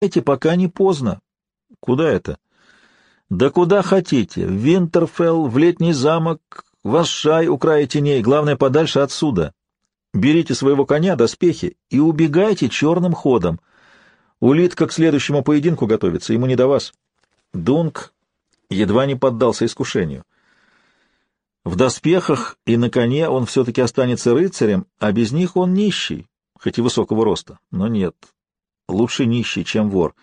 Эти пока не поздно. Куда это? Да куда хотите. В Винтерфелл, в Летний замок, в Асшай у края теней, главное, подальше отсюда. Берите своего коня, доспехи и убегайте черным ходом. Улитка к следующему поединку готовится, ему не до вас. Дунк едва не поддался искушению. В доспехах и на коне он все-таки останется рыцарем, а без них он нищий, хоть и высокого роста. Но нет, лучше нищий, чем вор.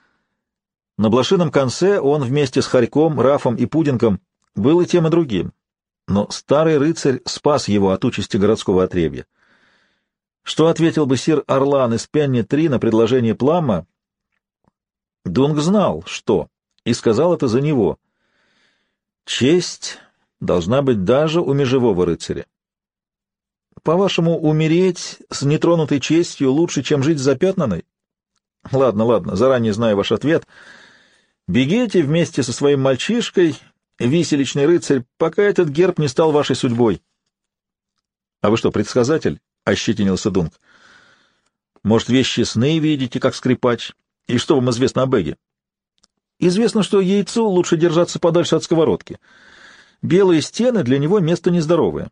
На блошином конце он вместе с Хорьком, Рафом и Пудинком был и тем, и другим. Но старый рыцарь спас его от участи городского отребья. Что ответил бы сир Орлан из Пенни-3 на предложение Пламма? Дунк знал, что, и сказал это за него. Честь должна быть даже у межевого рыцаря. По-вашему, умереть с нетронутой честью лучше, чем жить с запятнанной? Ладно, ладно, заранее знаю ваш ответ. Бегите вместе со своим мальчишкой, виселичный рыцарь, пока этот герб не стал вашей судьбой. — А вы что, предсказатель? — ощетинился Дунк. — Может, вещи сны видите, как скрипач? И что вам известно о Беге? — Известно, что яйцу лучше держаться подальше от сковородки. Белые стены для него место нездоровое.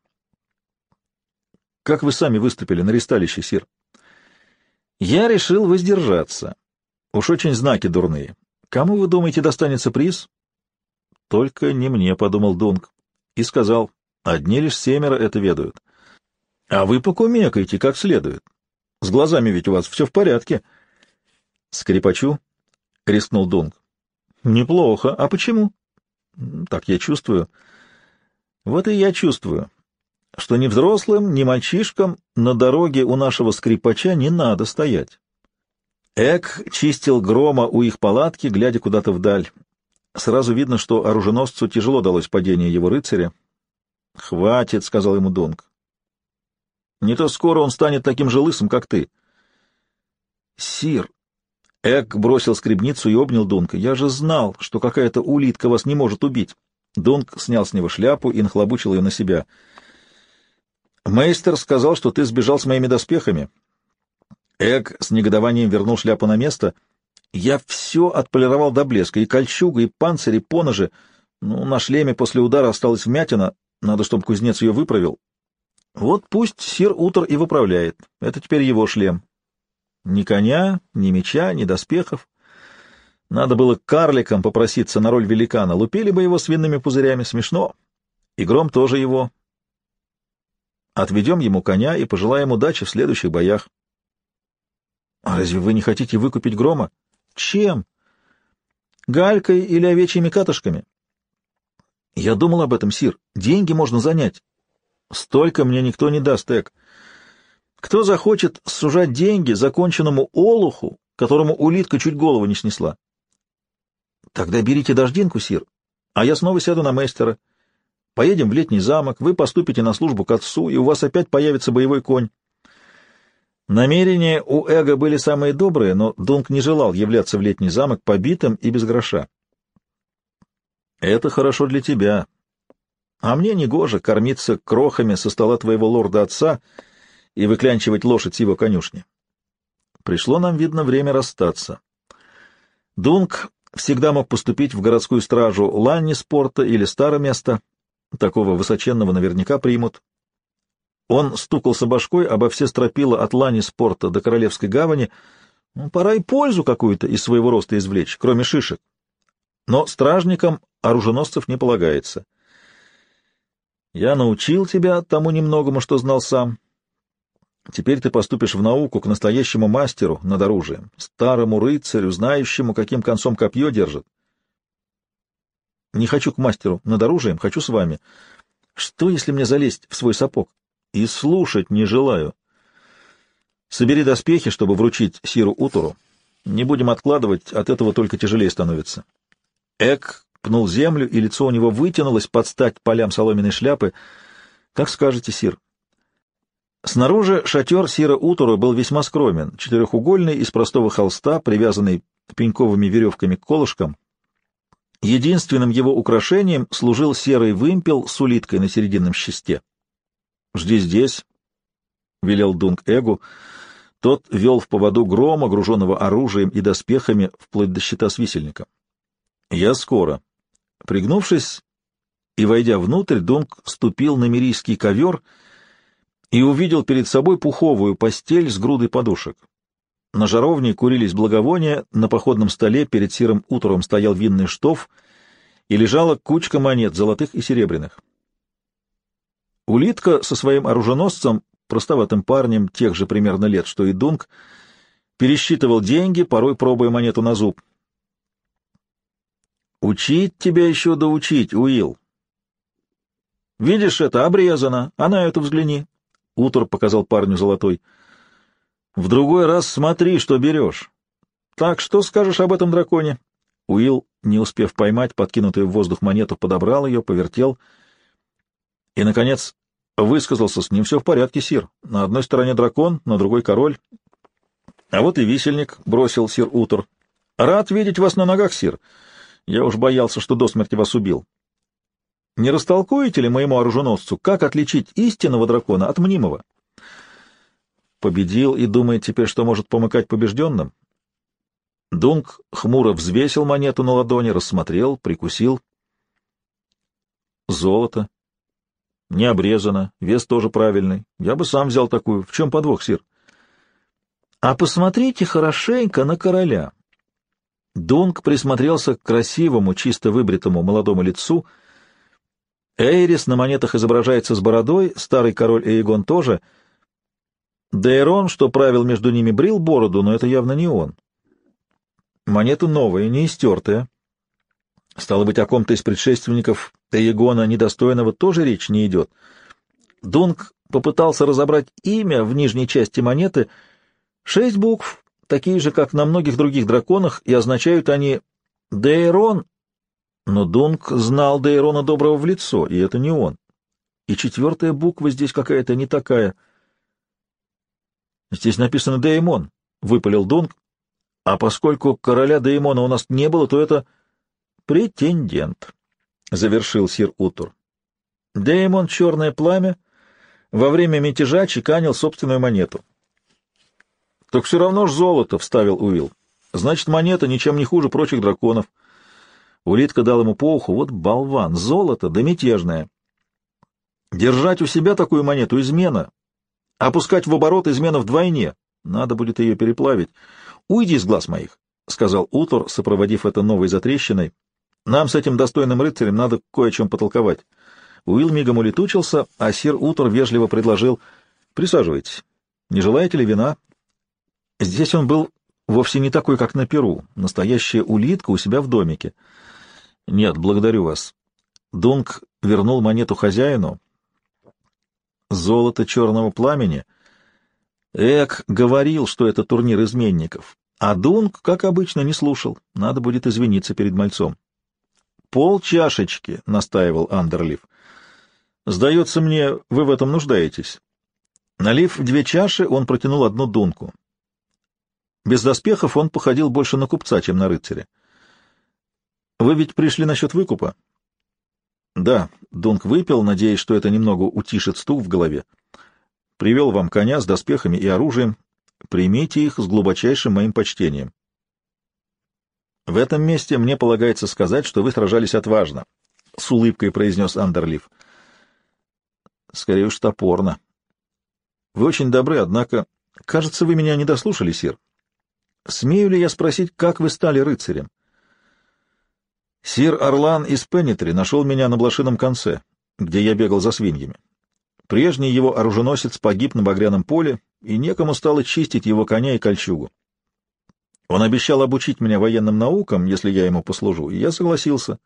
— Как вы сами выступили на ристалище, сир? — Я решил воздержаться. Уж очень знаки дурные. Кому, вы думаете, достанется приз? — Только не мне, — подумал Дунк. И сказал, — одни лишь 7 это ведают. — А вы покумекайте как следует. С глазами ведь у вас все в порядке. — Скрипачу? — рискнул Дунк. — Неплохо. А почему? — Так я чувствую. — Вот и я чувствую, что ни взрослым, ни мальчишкам на дороге у нашего скрипача не надо стоять. Эк чистил грома у их палатки, глядя куда-то вдаль. Сразу видно, что оруженосцу тяжело далось падение его рыцаря. — Хватит, — сказал ему Дунк. — Не то скоро он станет таким же лысым, как ты. — Сир! Эк бросил скребницу и обнял Дунка. — Я же знал, что какая-то улитка вас не может убить. Дунк снял с него шляпу и нахлобучил ее на себя. — Мейстер сказал, что ты сбежал с моими доспехами. Эк с негодованием вернул шляпу на место. — Я все отполировал до блеска, и кольчуга, и панцирь, и поножи. Ну, на шлеме после удара осталась вмятина, надо, чтобы кузнец ее выправил. Вот пусть сир Утор и выправляет. Это теперь его шлем. Ни коня, ни меча, ни доспехов. Надо было к карликам попроситься на роль великана. Лупили бы его свиными пузырями. Смешно. И гром тоже его. Отведем ему коня и пожелаем удачи в следующих боях. А разве вы не хотите выкупить грома? Чем? Галькой или овечьими катышками? Я думал об этом, сир. Деньги можно занять. Столько мне никто не даст, Эк. Кто захочет сужать деньги законченному олуху, которому улитка чуть голову не снесла? Тогда берите дождинку, сир, а я снова сяду на мейстера. Поедем в Летний замок, вы поступите на службу к отцу, и у вас опять появится боевой конь. Намерения у Эга были самые добрые, но Дунк не желал являться в Летний замок побитым и без гроша. Это хорошо для тебя. А мне негоже кормиться крохами со стола твоего лорда-отца и выклянчивать лошадь с его конюшни. Пришло нам, видно, время расстаться. Дунк всегда мог поступить в городскую стражу Ланниспорта или Староместа. Такого высоченного наверняка примут. Он стукался башкой обо все стропила от Ланниспорта до Королевской гавани. Ну, пора и пользу какую-то из своего роста извлечь, кроме шишек. Но стражникам оруженосцев не полагается. Я научил тебя тому немногому, что знал сам. Теперь ты поступишь в науку к настоящему мастеру над оружием, старому рыцарю, знающему, каким концом копье держит. Не хочу к мастеру над оружием, хочу с вами. Что, если мне залезть в свой сапог? И слушать не желаю. Собери доспехи, чтобы вручить сиру Утору. Не будем откладывать, от этого только тяжелее становится. Эк пнул землю, и лицо у него вытянулось под стать полям соломенной шляпы. Как скажете, сир. Снаружи шатер сира Утора был весьма скромен, четырехугольный, из простого холста, привязанный пеньковыми веревками к колышкам. Единственным его украшением служил серый вымпел с улиткой на серединном щисте. — Жди здесь, — велел Дунк Эгу. Тот вел в поводу грома, груженного оружием и доспехами, вплоть до щита с висельником. «Я скоро». Пригнувшись и войдя внутрь, Дунк ступил на мирийский ковер и увидел перед собой пуховую постель с грудой подушек. На жаровне курились благовония, на походном столе перед сирым утром стоял винный штоф и лежала кучка монет, золотых и серебряных. Улитка со своим оруженосцем, простоватым парнем тех же примерно лет, что и Дунк, пересчитывал деньги, порой пробуя монету на зуб. «Учить тебя еще доучить, Уилл. Видишь, это обрезано, а на эту взгляни». Утор показал парню золотой. «В другой раз смотри, что берешь. Так, что скажешь об этом драконе?» Уилл, не успев поймать подкинутую в воздух монету, подобрал ее, повертел и, наконец, высказался: «С ним все в порядке, сир. На одной стороне дракон, на другой король. А вот и висельник», — бросил сир Утор. «Рад видеть вас на ногах, сир. Я уж боялся, что до смерти вас убил. Не растолкуете ли моему оруженосцу, как отличить истинного дракона от мнимого?» Победил и думает теперь, что может помыкать побежденным. Дунк хмуро взвесил монету на ладони, рассмотрел, прикусил. Золото. Не обрезано, вес тоже правильный. Я бы сам взял такую. В чем подвох, сир? А посмотрите хорошенько на короля. Дунк присмотрелся к красивому, чисто выбритому молодому лицу. Эйрис на монетах изображается с бородой, старый король Эйгон тоже. Дейрон, что правил между ними, брил бороду, но это явно не он. Монета новая, не истертая. Стало быть, о ком-то из предшественников Эйгона недостойного тоже речь не идет. Дунк попытался разобрать имя в нижней части монеты. 6 букв, такие же, как на многих других драконах, и означают они «Дейрон», но Дунк знал Дейрона Доброго в лицо, и это не он. И 4-я буква здесь какая-то не такая. Здесь написано «Деймон», — выпалил Дунк, а поскольку короля Деймона у нас не было, то это претендент, — завершил сир Утор. Деймон, черное пламя, во время мятежа чеканил собственную монету. — Так все равно ж золото, — вставил Уилл. — Значит, монета ничем не хуже прочих драконов. Улитка дал ему по уху: вот болван, золото, да мятежное. Держать у себя такую монету — измена. Опускать в оборот — измена вдвойне. Надо будет ее переплавить. Уйди из глаз моих, — сказал Утор, сопроводив это новой затрещиной. Нам с этим достойным рыцарем надо кое о чем потолковать. Уилл мигом улетучился, а сир Утор вежливо предложил: присаживайтесь. Не желаете ли вина? Здесь он был вовсе не такой, как на Перу. Настоящая улитка у себя в домике. Нет, благодарю вас. Дунк вернул монету хозяину. Золото черного пламени. Эк говорил, что это турнир изменников. А Дунк, как обычно, не слушал. Надо будет извиниться перед мальцом. «Полчашечки», — настаивал Андерлиф. «Сдается мне, вы в этом нуждаетесь». Налив 2 чаши, он протянул одну Дунку. Без доспехов он походил больше на купца, чем на рыцаря. «Вы ведь пришли насчет выкупа?» «Да», — Дунк выпил, надеясь, что это немного утишит стук в голове. «Привел вам коня с доспехами и оружием. Примите их с глубочайшим моим почтением. В этом месте мне полагается сказать, что вы сражались отважно», — с улыбкой произнес Андерлиф. «Скорее уж топорно. Вы очень добры, однако, кажется, вы меня не дослушали, сир. Смею ли я спросить, как вы стали рыцарем?» «Сир Орлан из Пеннитри нашел меня на Блошином конце, где я бегал за свиньями. Прежний его оруженосец погиб на Багряном поле, и некому стало чистить его коня и кольчугу. Он обещал обучить меня военным наукам, если я ему послужу, и я согласился.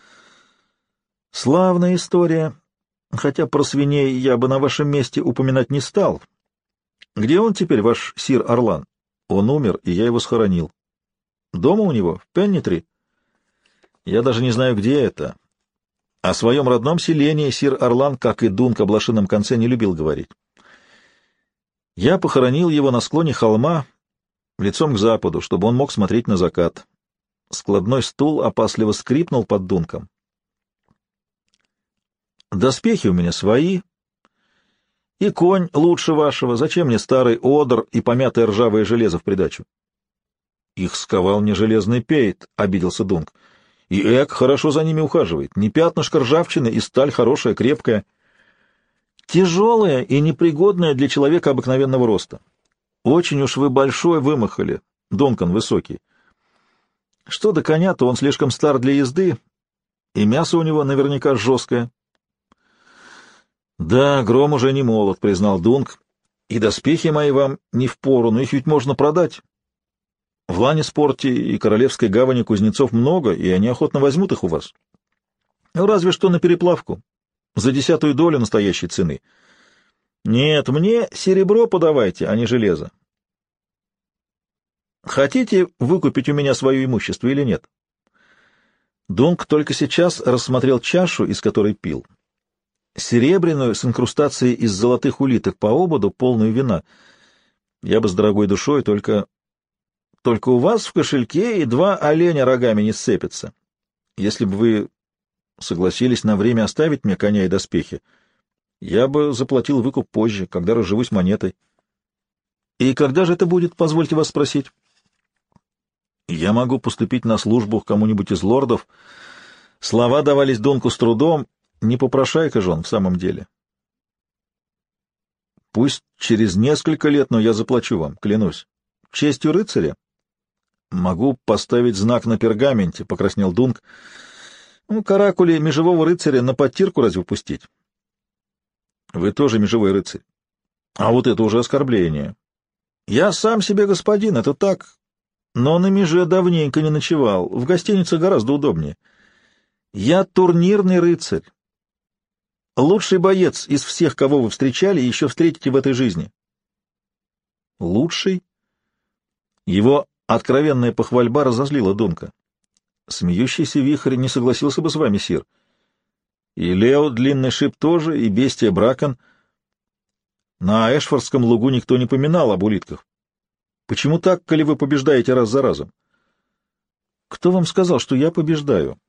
Славная история, хотя про свиней я бы на вашем месте упоминать не стал. Где он теперь, ваш сир Орлан? Он умер, и я его схоронил. Дома у него, в Пеннитри? Я даже не знаю, где это. О своем родном селении сир Орлан, как и Дунк о Блошином конце, не любил говорить. Я похоронил его на склоне холма, лицом к западу, чтобы он мог смотреть на закат. Складной стул опасливо скрипнул под Дунком. Доспехи у меня свои, И конь лучше вашего. Зачем мне старый одр и помятое ржавое железо в придачу? — Их сковал не железный пейт, — обиделся Дунк. — И Эк хорошо за ними ухаживает. Не пятнышко ржавчины, и сталь хорошая, крепкая. Тяжелая и непригодная для человека обыкновенного роста. Очень уж вы большой вымахали, Дункан высокий. Что до коня, то он слишком стар для езды, и мясо у него наверняка жесткое. — Да, Гром уже не молод, — признал Дунк, — и доспехи мои вам не впору, но их ведь можно продать. В Ланниспорте и Королевской гавани кузнецов много, и они охотно возьмут их у вас. Ну, разве что на переплавку, за 10 долю настоящей цены. Нет, мне серебро подавайте, а не железо. Хотите выкупить у меня свое имущество или нет? Дунк только сейчас рассмотрел чашу, из которой пил. Серебряную с инкрустацией из золотых улиток по ободу, полную вина. Я бы с дорогой душой, только у вас в кошельке и 2 оленя рогами не сцепятся. Если бы вы согласились на время оставить мне коня и доспехи, я бы заплатил выкуп позже, когда разживусь монетой. И когда же это будет, позвольте вас спросить? Я могу поступить на службу к кому-нибудь из лордов. Слова давались Дунку с трудом. Не попрошайка же он в самом деле. Пусть через несколько лет, но я заплачу вам, клянусь. Честью рыцаря? Могу поставить знак на пергаменте, — покраснел Дунк. Ну, каракули межевого рыцаря на подтирку разве пустить? Вы тоже межевой рыцарь. А вот это уже оскорбление. Я сам себе господин, это так, но на меже давненько не ночевал, в гостинице гораздо удобнее. Я турнирный рыцарь. Лучший боец из всех, кого вы встречали и еще встретите в этой жизни. Лучший? Его откровенная похвальба разозлила Дунка. Смеющийся вихрь не согласился бы с вами, сир. И Лео длинный шип тоже, и бестия Бракон. На Эшфордском лугу никто не поминал об улитках. Почему так, коли вы побеждаете раз за разом? Кто вам сказал, что я побеждаю?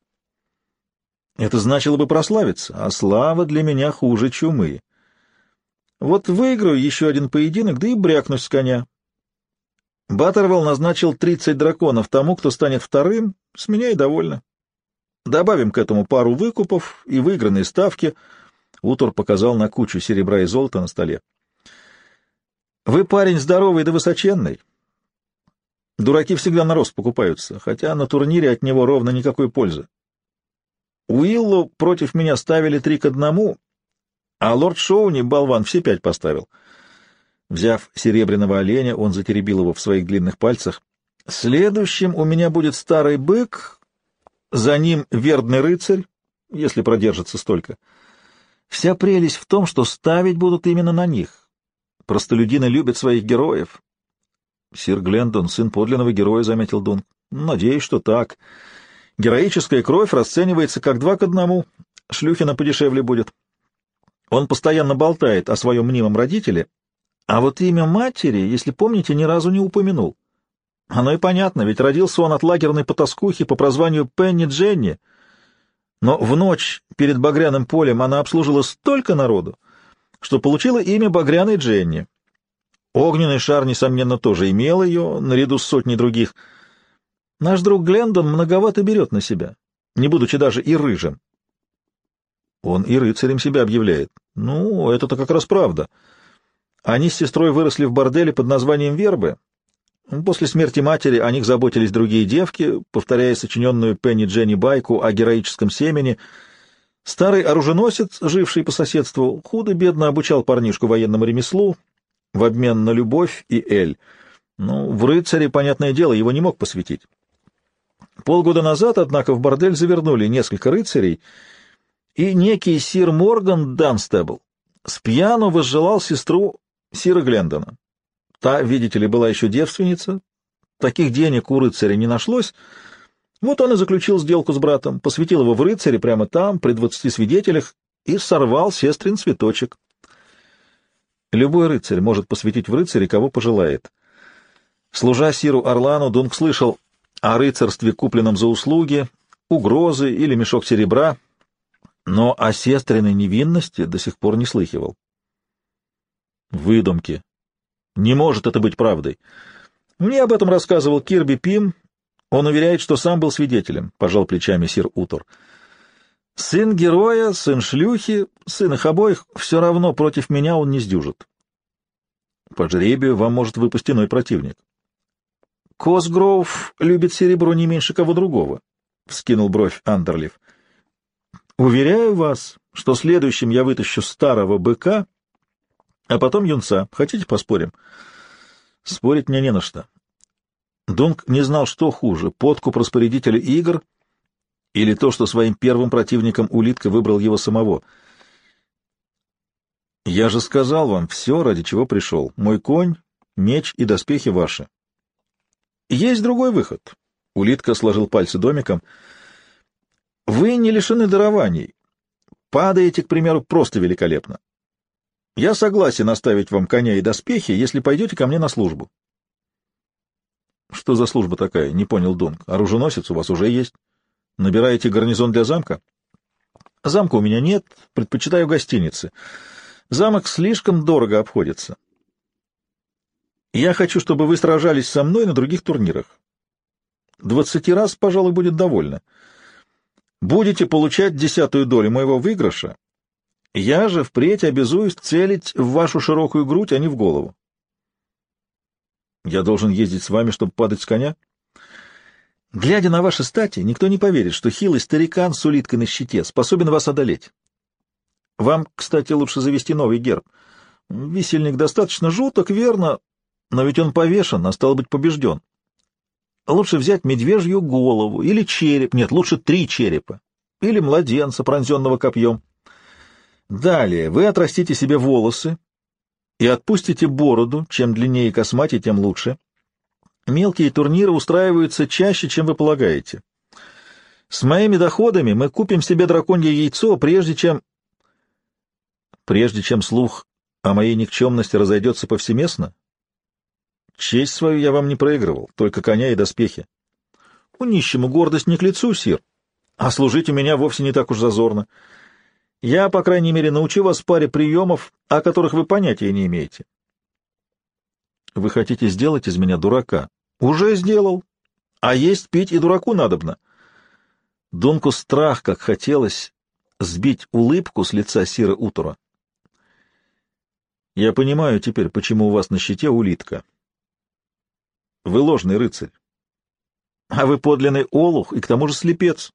Это значило бы прославиться, а слава для меня хуже чумы. Вот выиграю еще один поединок, да и брякнусь с коня. Баттервелл назначил 30 драконов тому, кто станет вторым, с меня и довольно. Добавим к этому пару выкупов и выигранные ставки. Утор показал на кучу серебра и золота на столе. Вы парень здоровый да высоченный. Дураки всегда на рост покупаются, хотя на турнире от него ровно никакой пользы. Уиллу против меня ставили 3-1, а лорд Шоуни, болван, все 5 поставил. Взяв серебряного оленя, он затеребил его в своих длинных пальцах. Следующим у меня будет старый бык, за ним верный рыцарь, если продержится столько. Вся прелесть в том, что ставить будут именно на них. Простолюдины любят своих героев. Сир Глендон, сын подлинного героя, — заметил Дунк. Надеюсь, что так. Героическая кровь расценивается как 2-1. Шлюхина подешевле будет. Он постоянно болтает о своем мнимом родителе, а вот имя матери, если помните, ни разу не упомянул. Оно и понятно, ведь родился он от лагерной потаскухи по прозванию Пенни Дженни. Но в ночь перед Багряным полем она обслужила столько народу, что получила имя Багряной Дженни. Огненный шар, несомненно, тоже имел ее, наряду с сотней других. Наш друг Глендон многовато берет на себя, не будучи даже и рыжим. Он и рыцарем себя объявляет. Ну, это-то как раз правда. Они с сестрой выросли в борделе под названием Вербы. После смерти матери о них заботились другие девки, повторяя сочиненную Пенни Дженни байку о героическом семени. Старый оруженосец, живший по соседству, худо-бедно обучал парнишку военному ремеслу в обмен на любовь и эль. Ну, в рыцаре, понятное дело, его не мог посвятить. Полгода назад, однако, в бордель завернули несколько рыцарей, и некий сир Морган Данстебл спьяну возжелал сестру сира Глендона. Та, видите ли, была еще девственница, таких денег у рыцаря не нашлось, вот он и заключил сделку с братом, посвятил его в рыцаре прямо там, при 20 свидетелях, и сорвал сестрин цветочек. Любой рыцарь может посвятить в рыцаре, кого пожелает. Служа сиру Орлану, Дунк слышал о рыцарстве, купленном за услуги, угрозы или мешок серебра, но о сестриной невинности до сих пор не слыхивал. Выдумки. Не может это быть правдой. Мне об этом рассказывал Кирби Пим. Он уверяет, что сам был свидетелем, — пожал плечами сир Утор. Сын героя, сын шлюхи, сын их обоих, все равно против меня он не сдюжит. По жребию вам может выпасть иной противник. Косгроув любит серебро не меньше кого другого, — вскинул бровь Андерлиф. Уверяю вас, что следующим я вытащу старого быка, а потом юнца. Хотите, поспорим? Спорить мне не на что. Дунк не знал, что хуже — подкуп распорядителя игр или то, что своим первым противником улитка выбрал его самого. Я же сказал вам все, ради чего пришел. Мой конь, меч и доспехи ваши. Есть другой выход. Улитка сложил пальцы домиком. Вы не лишены дарований. Падаете, к примеру, просто великолепно. Я согласен оставить вам коня и доспехи, если пойдете ко мне на службу. — Что за служба такая? — не понял Дунк. — Оруженосец у вас уже есть. Набираете гарнизон для замка? — Замка у меня нет, предпочитаю гостиницы. Замок слишком дорого обходится. Я хочу, чтобы вы сражались со мной на других турнирах. 20 раз, пожалуй, будет довольно. Будете получать 10-ю долю моего выигрыша. Я же впредь обязуюсь целить в вашу широкую грудь, а не в голову. Я должен ездить с вами, чтобы падать с коня? Глядя на ваши стати, никто не поверит, что хилый старикан с улиткой на щите способен вас одолеть. Вам, кстати, лучше завести новый герб. Висельник достаточно жуток, верно, но ведь он повешен, а стал быть побежден. Лучше взять медвежью голову или череп, нет, лучше 3 черепа, или младенца, пронзенного копьем. Далее вы отрастите себе волосы и отпустите бороду, чем длиннее и косматее, тем лучше. Мелкие турниры устраиваются чаще, чем вы полагаете. С моими доходами мы купим себе драконье яйцо, прежде чем слух о моей никчемности разойдется повсеместно. Честь свою я вам не проигрывал, только коня и доспехи. У нищему гордость не к лицу, сир, а служить у меня вовсе не так уж зазорно. Я, по крайней мере, научу вас паре приемов, о которых вы понятия не имеете. Вы хотите сделать из меня дурака? Уже сделал. А есть, пить и дураку надобно. Дунку страх, как хотелось, сбить улыбку с лица сира Утора. Я понимаю теперь, почему у вас на щите улитка. Вы ложный рыцарь. А вы подлинный олух и к тому же слепец.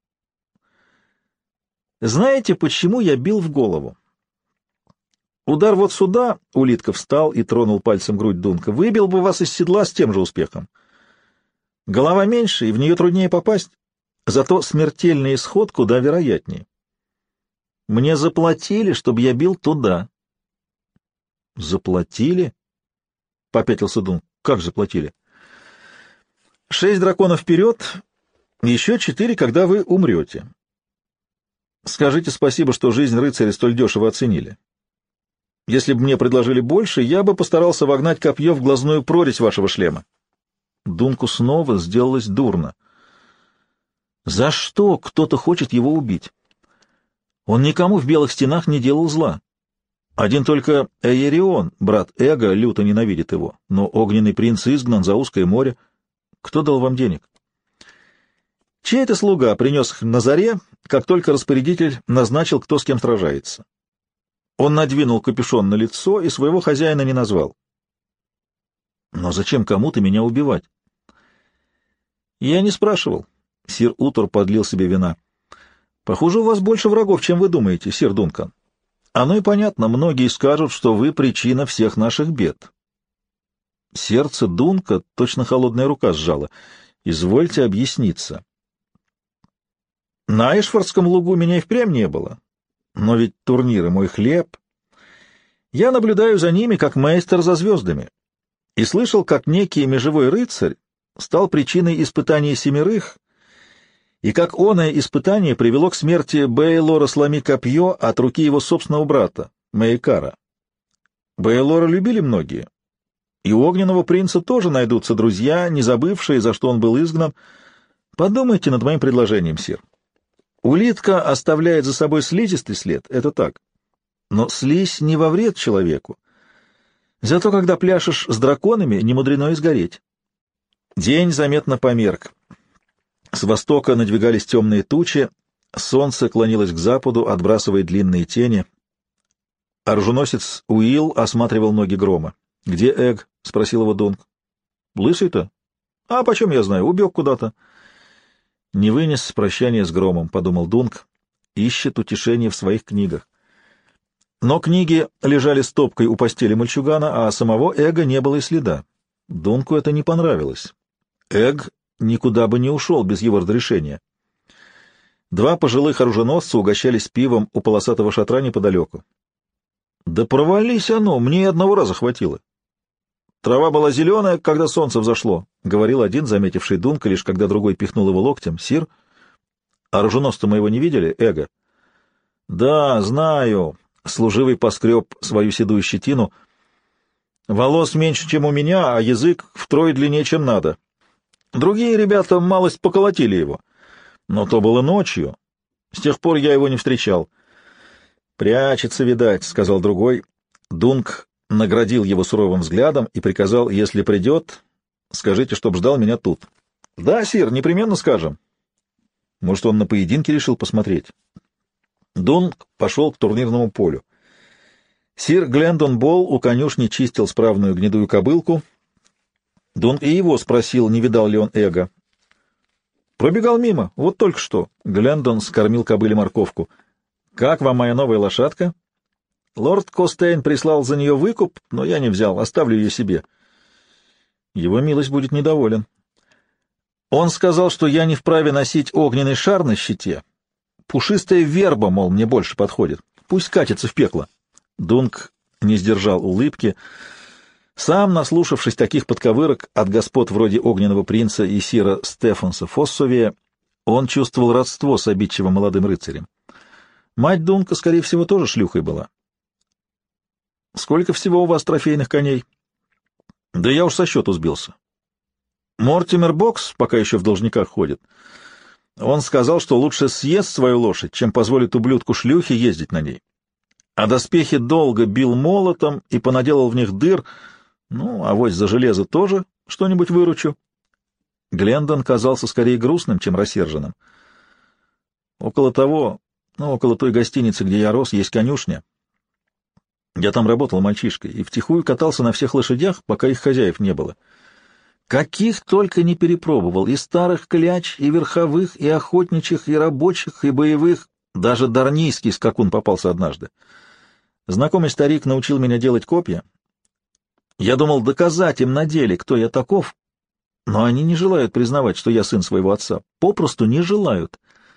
Знаете, почему я бил в голову? Удар вот сюда, улитка встал и тронул пальцем грудь Дунка, выбил бы вас из седла с тем же успехом. Голова меньше, и в нее труднее попасть, зато смертельный исход куда вероятнее. Мне заплатили, чтобы я бил туда. Заплатили? Попятился Дунк. Как заплатили? 6 драконов вперед, еще 4, когда вы умрете. Скажите спасибо, что жизнь рыцаря столь дешево оценили. Если бы мне предложили больше, я бы постарался вогнать копье в глазную прорезь вашего шлема. Дунку снова сделалось дурно. За что кто-то хочет его убить? Он никому в Белых Стенах не делал зла. Один только Эйерион, брат Эго, люто ненавидит его, но огненный принц изгнан за узкое море. Кто дал вам денег? Чей-то слуга принес их на заре, как только распорядитель назначил, кто с кем сражается. Он надвинул капюшон на лицо и своего хозяина не назвал. Но зачем кому-то меня убивать? Я не спрашивал. Сир Утор подлил себе вина. Похоже, у вас больше врагов, чем вы думаете, сир Дункан. Оно и понятно, многие скажут, что вы причина всех наших бед. Сердце Дунка точно холодная рука сжала. Извольте объясниться. На Эшфордском лугу меня и впрямь не было. Но ведь турниры — мой хлеб. Я наблюдаю за ними, как мейстер за звездами. И слышал, как некий межевой рыцарь стал причиной испытания 7, и как оное испытание привело к смерти Бейлора сломи копье от руки его собственного брата, Мейкара. Бейлора любили многие. И у огненного принца тоже найдутся друзья, не забывшие, за что он был изгнан. Подумайте над моим предложением, сир. Улитка оставляет за собой слизистый след, это так. Но слизь не во вред человеку. Зато когда пляшешь с драконами, немудрено и сгореть. День заметно померк. С востока надвигались темные тучи, солнце клонилось к западу, отбрасывая длинные тени. Оруженосец Уилл осматривал ноги Грома. — Где Эг? — спросил его Дунк. — Лысый-то? — А почем я знаю? Убег куда-то. — Не вынес прощания с Громом, — подумал Дунк. Ищет утешение в своих книгах. Но книги лежали стопкой у постели мальчугана, а самого Эга не было и следа. Дунку это не понравилось. Эг никуда бы не ушел без его разрешения. Два пожилых оруженосца угощались пивом у полосатого шатра неподалеку. — Да провались оно, мне и одного раза хватило. Трава была зеленая, когда солнце взошло, — говорил один, заметивший Дунка, лишь когда другой пихнул его локтем. — Сир, оруженосца моего не видели, Эга? — Да, знаю. Служивый поскреб свою седую щетину. Волос меньше, чем у меня, а язык втрое длиннее, чем надо. Другие ребята малость поколотили его. Но то было ночью. С тех пор я его не встречал. — Прячется, видать, — сказал другой. Дунк наградил его суровым взглядом и приказал, если придет, скажите, чтоб ждал меня тут. — Да, сир, непременно скажем. Может, он на поединки решил посмотреть? Дунк пошел к турнирному полю. Сир Глендон Болл у конюшни чистил справную гнедую кобылку. Дунк и его спросил, не видал ли он Эга. Пробегал мимо, вот только что. Глендон скормил кобыле морковку. — Как вам моя новая лошадка? — Лорд Костейн прислал за нее выкуп, но я не взял, оставлю ее себе. Его милость будет недоволен. Он сказал, что я не вправе носить огненный шар на щите. Пушистая верба, мол, мне больше подходит. Пусть катится в пекло. Дунк не сдержал улыбки. Сам, наслушавшись таких подковырок от господ вроде Огненного принца и сира Стефанса Фоссовия, он чувствовал родство с обидчивым молодым рыцарем. Мать Дунка, скорее всего, тоже шлюхой была. — Сколько всего у вас трофейных коней? — Да я уж со счету сбился. Мортимер Бокс пока еще в должниках ходит. Он сказал, что лучше съест свою лошадь, чем позволит ублюдку-шлюхе ездить на ней. А доспехи долго бил молотом и понаделал в них дыр. Ну, авось за железо тоже что-нибудь выручу. Глендон казался скорее грустным, чем рассерженным. Около той гостиницы, где я рос, есть конюшня. Я там работал мальчишкой и втихую катался на всех лошадях, пока их хозяев не было. Каких только не перепробовал, и старых кляч, и верховых, и охотничьих, и рабочих, и боевых, даже дарнийский скакун попался однажды. Знакомый старик научил меня делать копья. Я думал доказать им на деле, кто я таков, но они не желают признавать, что я сын своего отца, попросту не желают.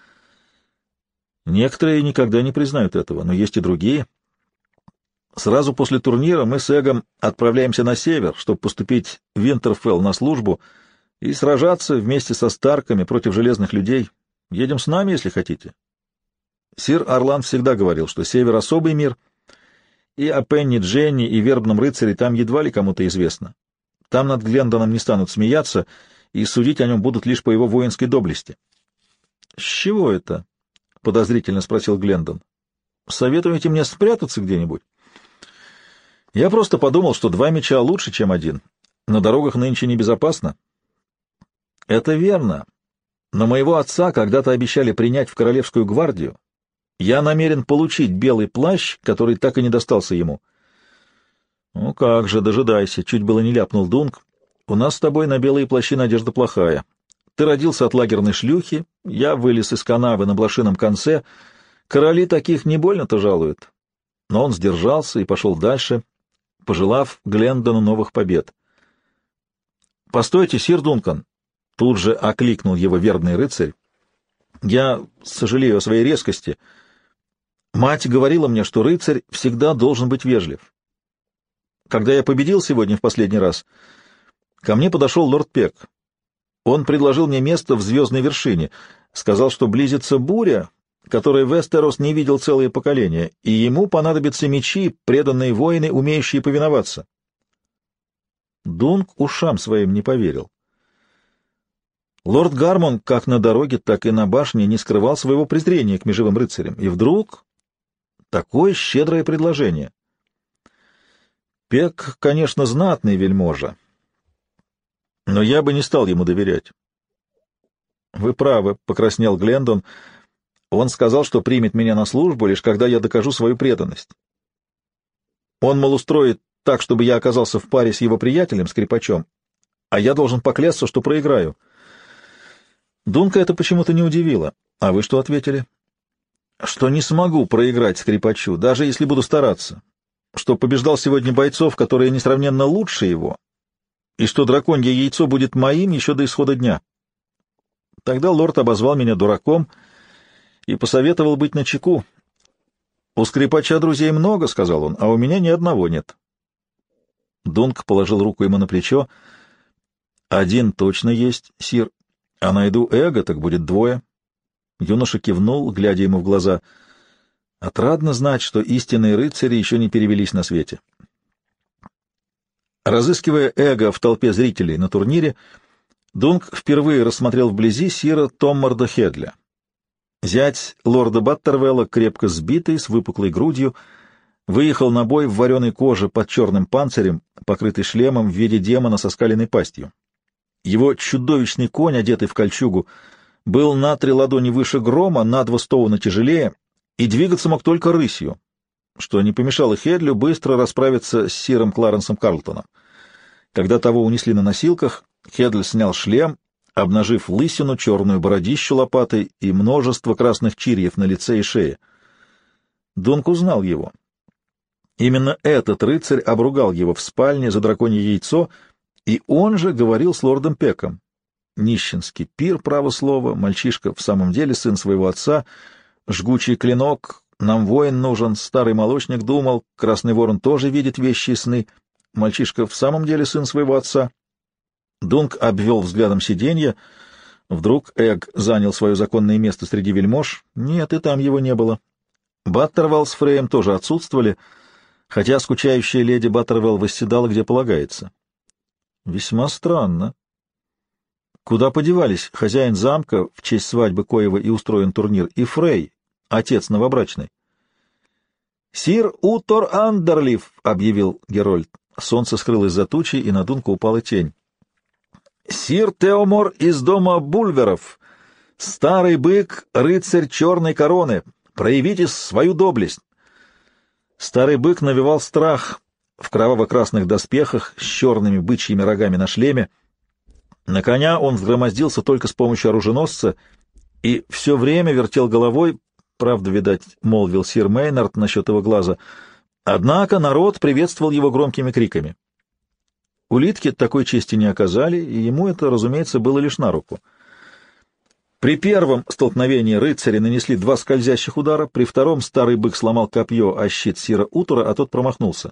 Некоторые никогда не признают этого, но есть и другие. Сразу после турнира мы с Эгом отправляемся на север, чтобы поступить в Винтерфелл на службу и сражаться вместе со Старками против железных людей. Едем с нами, если хотите. Сир Орланд всегда говорил, что север — особый мир, и о Пенни Дженни и Вербном рыцаре там едва ли кому-то известно. Там над Глендоном не станут смеяться, и судить о нем будут лишь по его воинской доблести. — С чего это? — подозрительно спросил Глендон. — Советуете мне спрятаться где-нибудь? Я просто подумал, что два меча лучше, чем один. На дорогах нынче небезопасно. Это верно. Но моего отца когда-то обещали принять в Королевскую гвардию. Я намерен получить белый плащ, который так и не достался ему. Ну как же, дожидайся, чуть было не ляпнул Дунк. У нас с тобой на белые плащи надежда плохая. Ты родился от лагерной шлюхи, я вылез из канавы на блошином конце. Короли таких не больно-то жалуют. Но он сдержался и пошел дальше, пожелав Глендону новых побед. — Постойте, сир Дункан! — тут же окликнул его вербный рыцарь. — Я сожалею о своей резкости. Мать говорила мне, что рыцарь всегда должен быть вежлив. Когда я победил сегодня в последний раз, ко мне подошел лорд Пек. Он предложил мне место в звездной вершине, сказал, что близится буря, которой Вестерос не видел целое поколение, и ему понадобятся мечи, преданные воины, умеющие повиноваться. Дунк ушам своим не поверил. Лорд Гармон как на дороге, так и на башне не скрывал своего презрения к межевым рыцарям, и вдруг такое щедрое предложение. Пек, конечно, знатный вельможа, но я бы не стал ему доверять. — Вы правы, — покраснел Глендон. Он сказал, что примет меня на службу, лишь когда я докажу свою преданность. Он, мол, устроит так, чтобы я оказался в паре с его приятелем, скрипачом, а я должен поклясться, что проиграю. Дунка это почему-то не удивило. А вы что ответили? Что не смогу проиграть скрипачу, даже если буду стараться. Что побеждал сегодня бойцов, которые несравненно лучше его, и что драконье яйцо будет моим еще до исхода дня. Тогда лорд обозвал меня дураком и посоветовал быть начеку. «У скрипача друзей много», — сказал он, — «а у меня ни одного нет». Дунк положил руку ему на плечо. «Один точно есть, сир, а найду эго, так будет двое». Юноша кивнул, глядя ему в глаза. Отрадно знать, что истинные рыцари еще не перевелись на свете. Разыскивая эго в толпе зрителей на турнире, Дунк впервые рассмотрел вблизи сира Томмарда Хедля. Зять лорда Баттервелла, крепко сбитый, с выпуклой грудью, выехал на бой в вареной коже под черным панцирем, покрытый шлемом в виде демона со скаленной пастью. Его чудовищный конь, одетый в кольчугу, был на 3 ладони выше Грома, на 2 стоуна тяжелее, и двигаться мог только рысью, что не помешало Хедлю быстро расправиться с сиром Кларенсом Карлтоном. Когда того унесли на носилках, Хедль снял шлем, обнажив лысину, черную бородищу лопатой и множество красных чирьев на лице и шее. Дунк узнал его. Именно этот рыцарь обругал его в спальне за драконье яйцо, и он же говорил с лордом Пеком. Нищенский пир, право слово, мальчишка в самом деле сын своего отца, жгучий клинок, нам воин нужен, старый молочник думал, Красный Ворон тоже видит вещи и сны, мальчишка в самом деле сын своего отца. Дунк обвел взглядом сиденье. Вдруг Эг занял свое законное место среди вельмож? Нет, и там его не было. Баттервелл с Фреем тоже отсутствовали, хотя скучающая леди Баттервелл восседала, где полагается. Весьма странно. Куда подевались хозяин замка, в честь свадьбы коего и устроен турнир, и Фрей, отец новобрачной? — Сир Утор Андерлиф, — объявил Герольд. Солнце скрылось за тучей, и на Дунка упала тень. — Сир Теомор из дома Бульверов, старый бык, рыцарь черной короны, проявите свою доблесть. Старый бык навевал страх в кроваво-красных доспехах с черными бычьими рогами на шлеме. На коня он взгромоздился только с помощью оруженосца и все время вертел головой, правда, видать, молвил сир Мейнард насчет его глаза, однако народ приветствовал его громкими криками. Улитки такой чести не оказали, и ему это, разумеется, было лишь на руку. При первом столкновении рыцари нанесли 2 скользящих удара, при втором старый бык сломал копье о щит сира Утора, а тот промахнулся.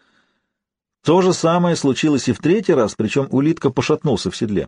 То же самое случилось и в 3-й раз, причем улитка пошатнулся в седле.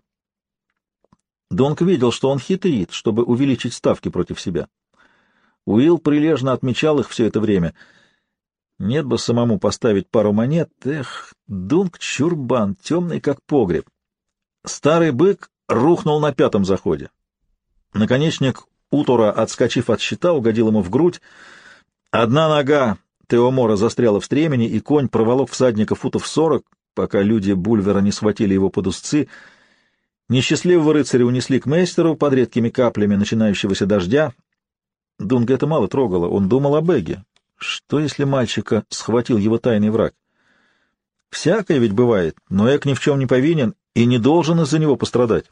Дунк видел, что он хитрит, чтобы увеличить ставки против себя. Уилл прилежно отмечал их все это время. Нет бы самому поставить пару монет. Эх, Дунк чурбан, темный как погреб. Старый бык рухнул на 5-м заходе. Наконечник Утора, отскочив от щита, угодил ему в грудь. Одна нога Теомора застряла в стремени, и конь проволок всадника футов 40, пока люди Бульвера не схватили его под узцы. Несчастливого рыцаря унесли к мейстеру под редкими каплями начинающегося дождя. Дунга это мало трогало, он думал о Беге. Что, если мальчика схватил его тайный враг? Всякое ведь бывает, но Эк ни в чем не повинен и не должен из-за него пострадать.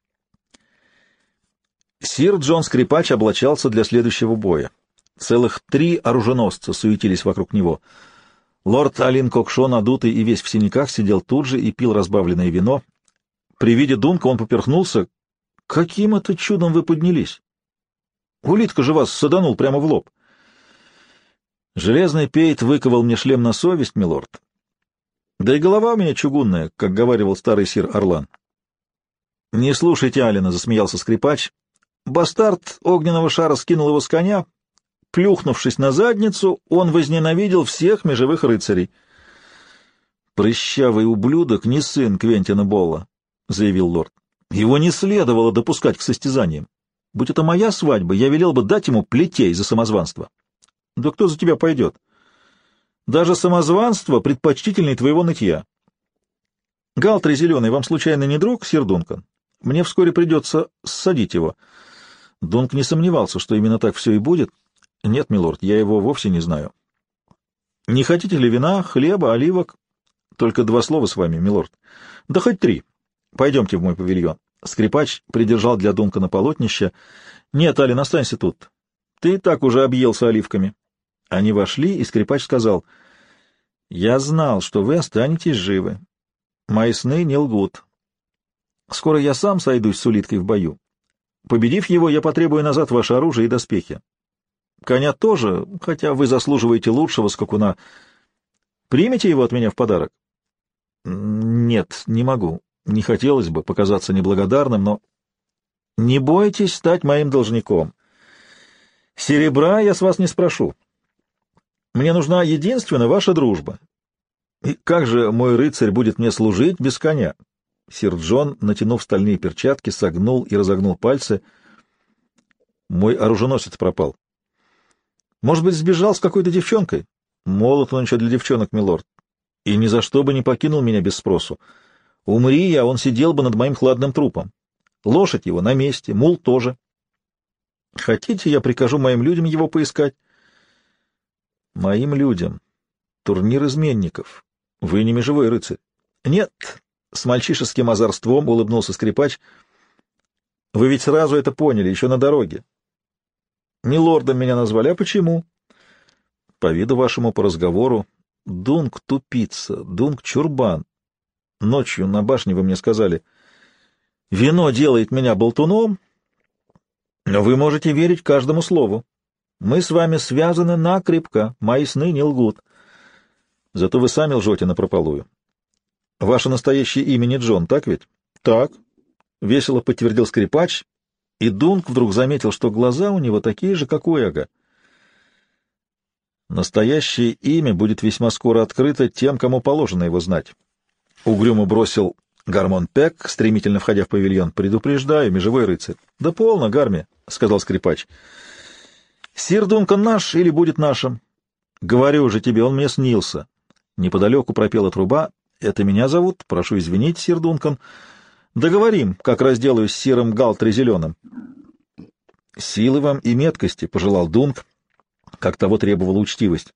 Сир Джон Скрипач облачался для следующего боя. Целых 3 оруженосца суетились вокруг него. Лорд Алин Кокшо, надутый и весь в синяках, сидел тут же и пил разбавленное вино. При виде Дунка он поперхнулся. — Каким это чудом вы поднялись? Улитка же вас саданул прямо в лоб. — Железный пейт выковал мне шлем на совесть, милорд. Да и голова у меня чугунная, как говаривал старый сир Орлан. — Не слушайте Алина, — засмеялся Скрипач. Бастард огненного шара скинул его с коня. Плюхнувшись на задницу, он возненавидел всех межевых рыцарей. «Прыщавый ублюдок не сын Квентина Болла», — заявил лорд. «Его не следовало допускать к состязаниям. Будь это моя свадьба, я велел бы дать ему плетей за самозванство». «Да кто за тебя пойдет?» Даже самозванство предпочтительней твоего нытья. Галтри Зеленый вам случайно не друг, сир Дункан? Мне вскоре придется ссадить его. Дунк не сомневался, что именно так все и будет. Нет, милорд, я его вовсе не знаю. Не хотите ли вина, хлеба, оливок? Только 2 слова с вами, милорд. Да хоть 3. Пойдемте в мой павильон. Скрипач придержал для Дункана полотнище. Нет, Ален, останься тут. Ты и так уже объелся оливками. Они вошли, и скрипач сказал: я знал, что вы останетесь живы. Мои сны не лгут. Скоро я сам сойдусь с улиткой в бою. Победив его, я потребую назад ваше оружие и доспехи. Коня тоже, хотя вы заслуживаете лучшего скакуна. Примите его от меня в подарок? Нет, не могу. Не хотелось бы показаться неблагодарным, но... Не бойтесь стать моим должником. Серебра я с вас не спрошу. Мне нужна единственно ваша дружба. И как же мой рыцарь будет мне служить без коня? Сир Джон, натянув стальные перчатки, согнул и разогнул пальцы. Мой оруженосец пропал. Может быть, сбежал с какой-то девчонкой? Молод он еще для девчонок, милорд. И ни за что бы не покинул меня без спросу. Умри я, он сидел бы над моим хладным трупом. Лошадь его на месте, мул тоже. Хотите, я прикажу моим людям его поискать? Моим людям. Турнир изменников. Вы не межевой рыцарь. Нет, с мальчишеским озорством улыбнулся скрипач. Вы ведь сразу это поняли, еще на дороге. Милордом меня назвали, а почему? По виду вашему, по разговору. Дунк тупица, Дунк чурбан. Ночью на башне вы мне сказали: вино делает меня болтуном, но вы можете верить каждому слову. Мы с вами связаны накрепко, мои сны не лгут. Зато вы сами лжете напропалую. Ваше настоящее имя не Джон, так ведь? Так, — весело подтвердил скрипач, и Дунк вдруг заметил, что глаза у него такие же, как у Эга. Настоящее имя будет весьма скоро открыто тем, кому положено его знать. Угрюмо бросил Гармон Пек, стремительно входя в павильон. Предупреждаю, межевой рыцарь. — Да полно, Гарми, — сказал скрипач. — Сир Дункан наш или будет нашим? — Говорю же тебе, он мне снился. Неподалеку пропела труба. — Это меня зовут. Прошу извинить, сир Дункан. Договорим, как разделаюсь с сиром Галтри Зеленым. — Силы вам и меткости, — пожелал Дунк, как того требовала учтивость.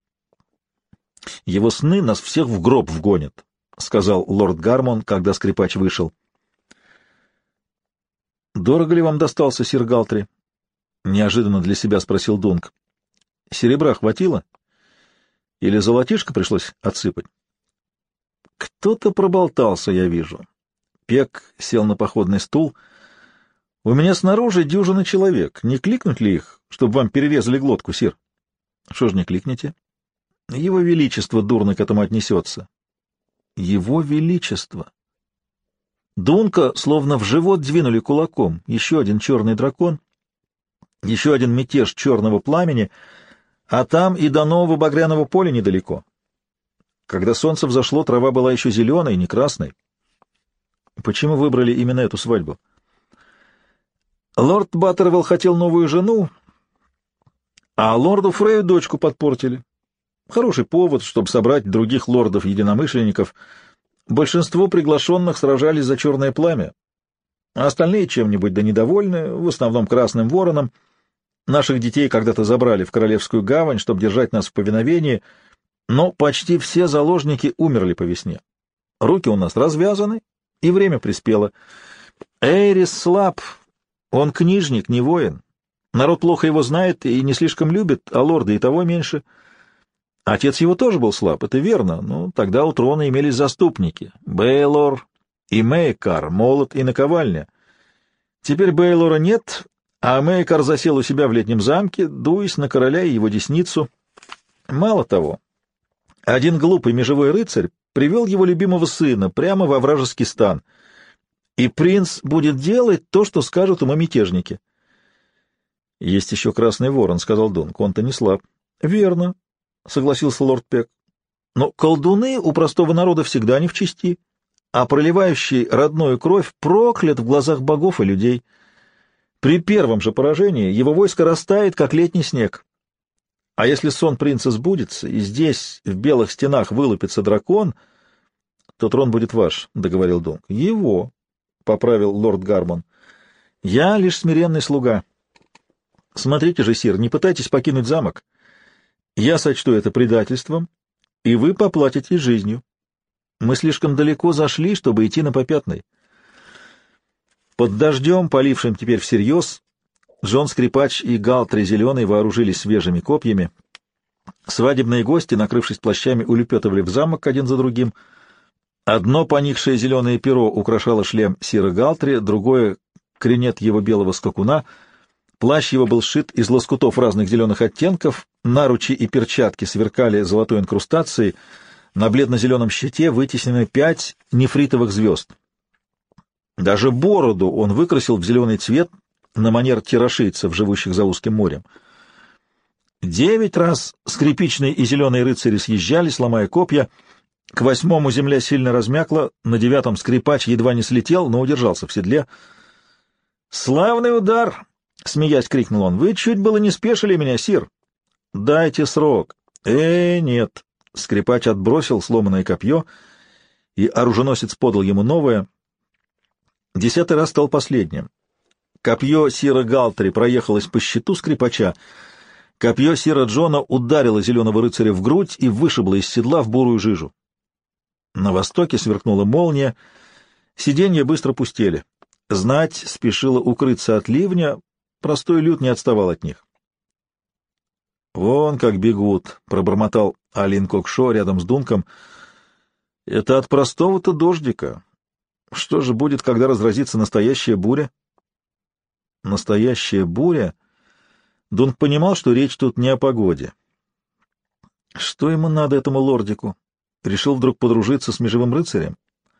— Его сны нас всех в гроб вгонят, — сказал лорд Гармон, когда скрипач вышел. — Дорого ли вам достался, сир Галтри? — неожиданно для себя спросил Дунк. — Серебра хватило? Или золотишко пришлось отсыпать? — Кто-то проболтался, я вижу. Пек сел на походный стул. — У меня снаружи дюжина человек. Не кликнуть ли их, чтобы вам перерезали глотку, сир? — Что ж не кликните? — Его Величество дурно к этому отнесется. — Его Величество! Дунка словно в живот двинули кулаком. Еще один черный дракон, еще один мятеж черного пламени, а там и до нового багряного поля недалеко. Когда солнце взошло, трава была еще зеленой, не красной. Почему выбрали именно эту свадьбу? Лорд Баттервелл хотел новую жену, а лорду Фрею дочку подпортили. Хороший повод, чтобы собрать других лордов-единомышленников. Большинство приглашенных сражались за черное пламя, а остальные чем-нибудь да недовольны, в основном красным вороном. Наших детей когда-то забрали в Королевскую гавань, чтобы держать нас в повиновении, но почти все заложники умерли по весне. Руки у нас развязаны, и время приспело. Эйрис слаб, он книжник, не воин. Народ плохо его знает и не слишком любит, а лорды и того меньше. Отец его тоже был слаб, это верно, но тогда у трона имелись заступники — Бейлор и Мейкар, молот и наковальня. Теперь Бейлора нет, а Мейкар засел у себя в летнем замке, дуясь на короля и его десницу. Мало того, один глупый межевой рыцарь привел его любимого сына прямо во вражеский стан, и принц будет делать то, что скажут ему мятежники. — Есть еще Красный Ворон, — сказал Дунк, — он-то не слаб. — Верно, — согласился лорд Пек. — Но колдуны у простого народа всегда не в чести, а проливающий родную кровь проклят в глазах богов и людей. При первом же поражении его войско растает, как летний снег. А если сон принца сбудется, и здесь, в белых стенах, вылупится дракон, то трон будет ваш, — договорил Дунк. — Его, — поправил лорд Гармон. — Я лишь смиренный слуга. Смотрите же, сир, не пытайтесь покинуть замок. Я сочту это предательством, и вы поплатитесь жизнью. Мы слишком далеко зашли, чтобы идти на попятный. Под дождем, полившим теперь всерьез, Джон Скрипач и Галтри Зеленый вооружились свежими копьями. Свадебные гости, накрывшись плащами, улепетывали в замок один за другим. Одно поникшее зеленое перо украшало шлем сира Галтри, другое — кринет его белого скакуна. Плащ его был сшит из лоскутов разных зеленых оттенков, наручи и перчатки сверкали золотой инкрустацией, на бледно-зеленом щите вытеснены 5 нефритовых звезд. Даже бороду он выкрасил в зеленый цвет на манер тирашийцев, живущих за узким морем. 9 раз скрипичные и зеленые рыцари съезжались, ломая копья. К 8-му земля сильно размякла, на 9-м Скрипач едва не слетел, но удержался в седле. «Славный удар!» — смеясь крикнул он. — Вы чуть было не спешили меня, сир. — Дайте срок. — Нет. Скрипач отбросил сломанное копье, и оруженосец подал ему новое. 10-й раз стал последним. Копье сира Галтри проехалось по щиту Скрипача. Копье сира Джона ударило зеленого рыцаря в грудь и вышибло из седла в бурую жижу. На востоке сверкнула молния. Сиденья быстро пустели. Знать спешила укрыться от ливня, простой люд не отставал от них. — Вон как бегут, — пробормотал Алин Кокшо рядом с Дунком. — Это от простого-то дождика. Что же будет, когда разразится настоящая буря? Настоящая буря? Дунк понимал, что речь тут не о погоде. Что ему надо, этому лордику? Решил вдруг подружиться с межевым рыцарем?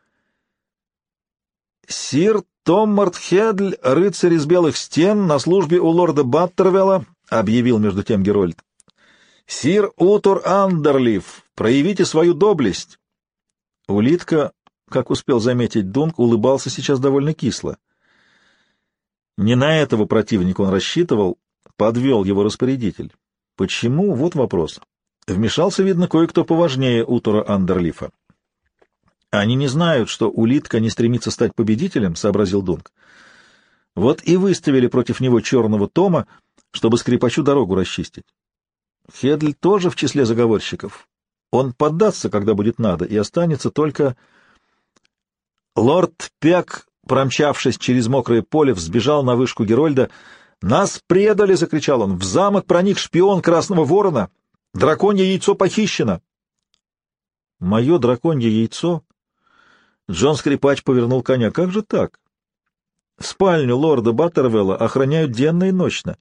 — Сир Томмарт Хедль, рыцарь из белых стен, на службе у лорда Баттервелла, — объявил между тем Герольд. — Сир Утор Андерлиф, проявите свою доблесть. Улитка, как успел заметить Дунк, улыбался сейчас довольно кисло. Не на этого противника он рассчитывал, подвел его распорядитель. Почему? Вот вопрос. Вмешался, видно, кое-кто поважнее Утора Андерлифа. Они не знают, что улитка не стремится стать победителем, — сообразил Дунк. Вот и выставили против него черного Тома, чтобы Скрипачу дорогу расчистить. Хедль тоже в числе заговорщиков. Он поддастся, когда будет надо, и останется только... Лорд Пек, промчавшись через мокрое поле, взбежал на вышку Герольда. «Нас предали!» — закричал он. «В замок проник шпион Красного Ворона! Драконье яйцо похищено!» «Мое драконье яйцо?» Джон Скрипач повернул коня. «Как же так? Спальню лорда Баттервелла охраняют денно и ночно».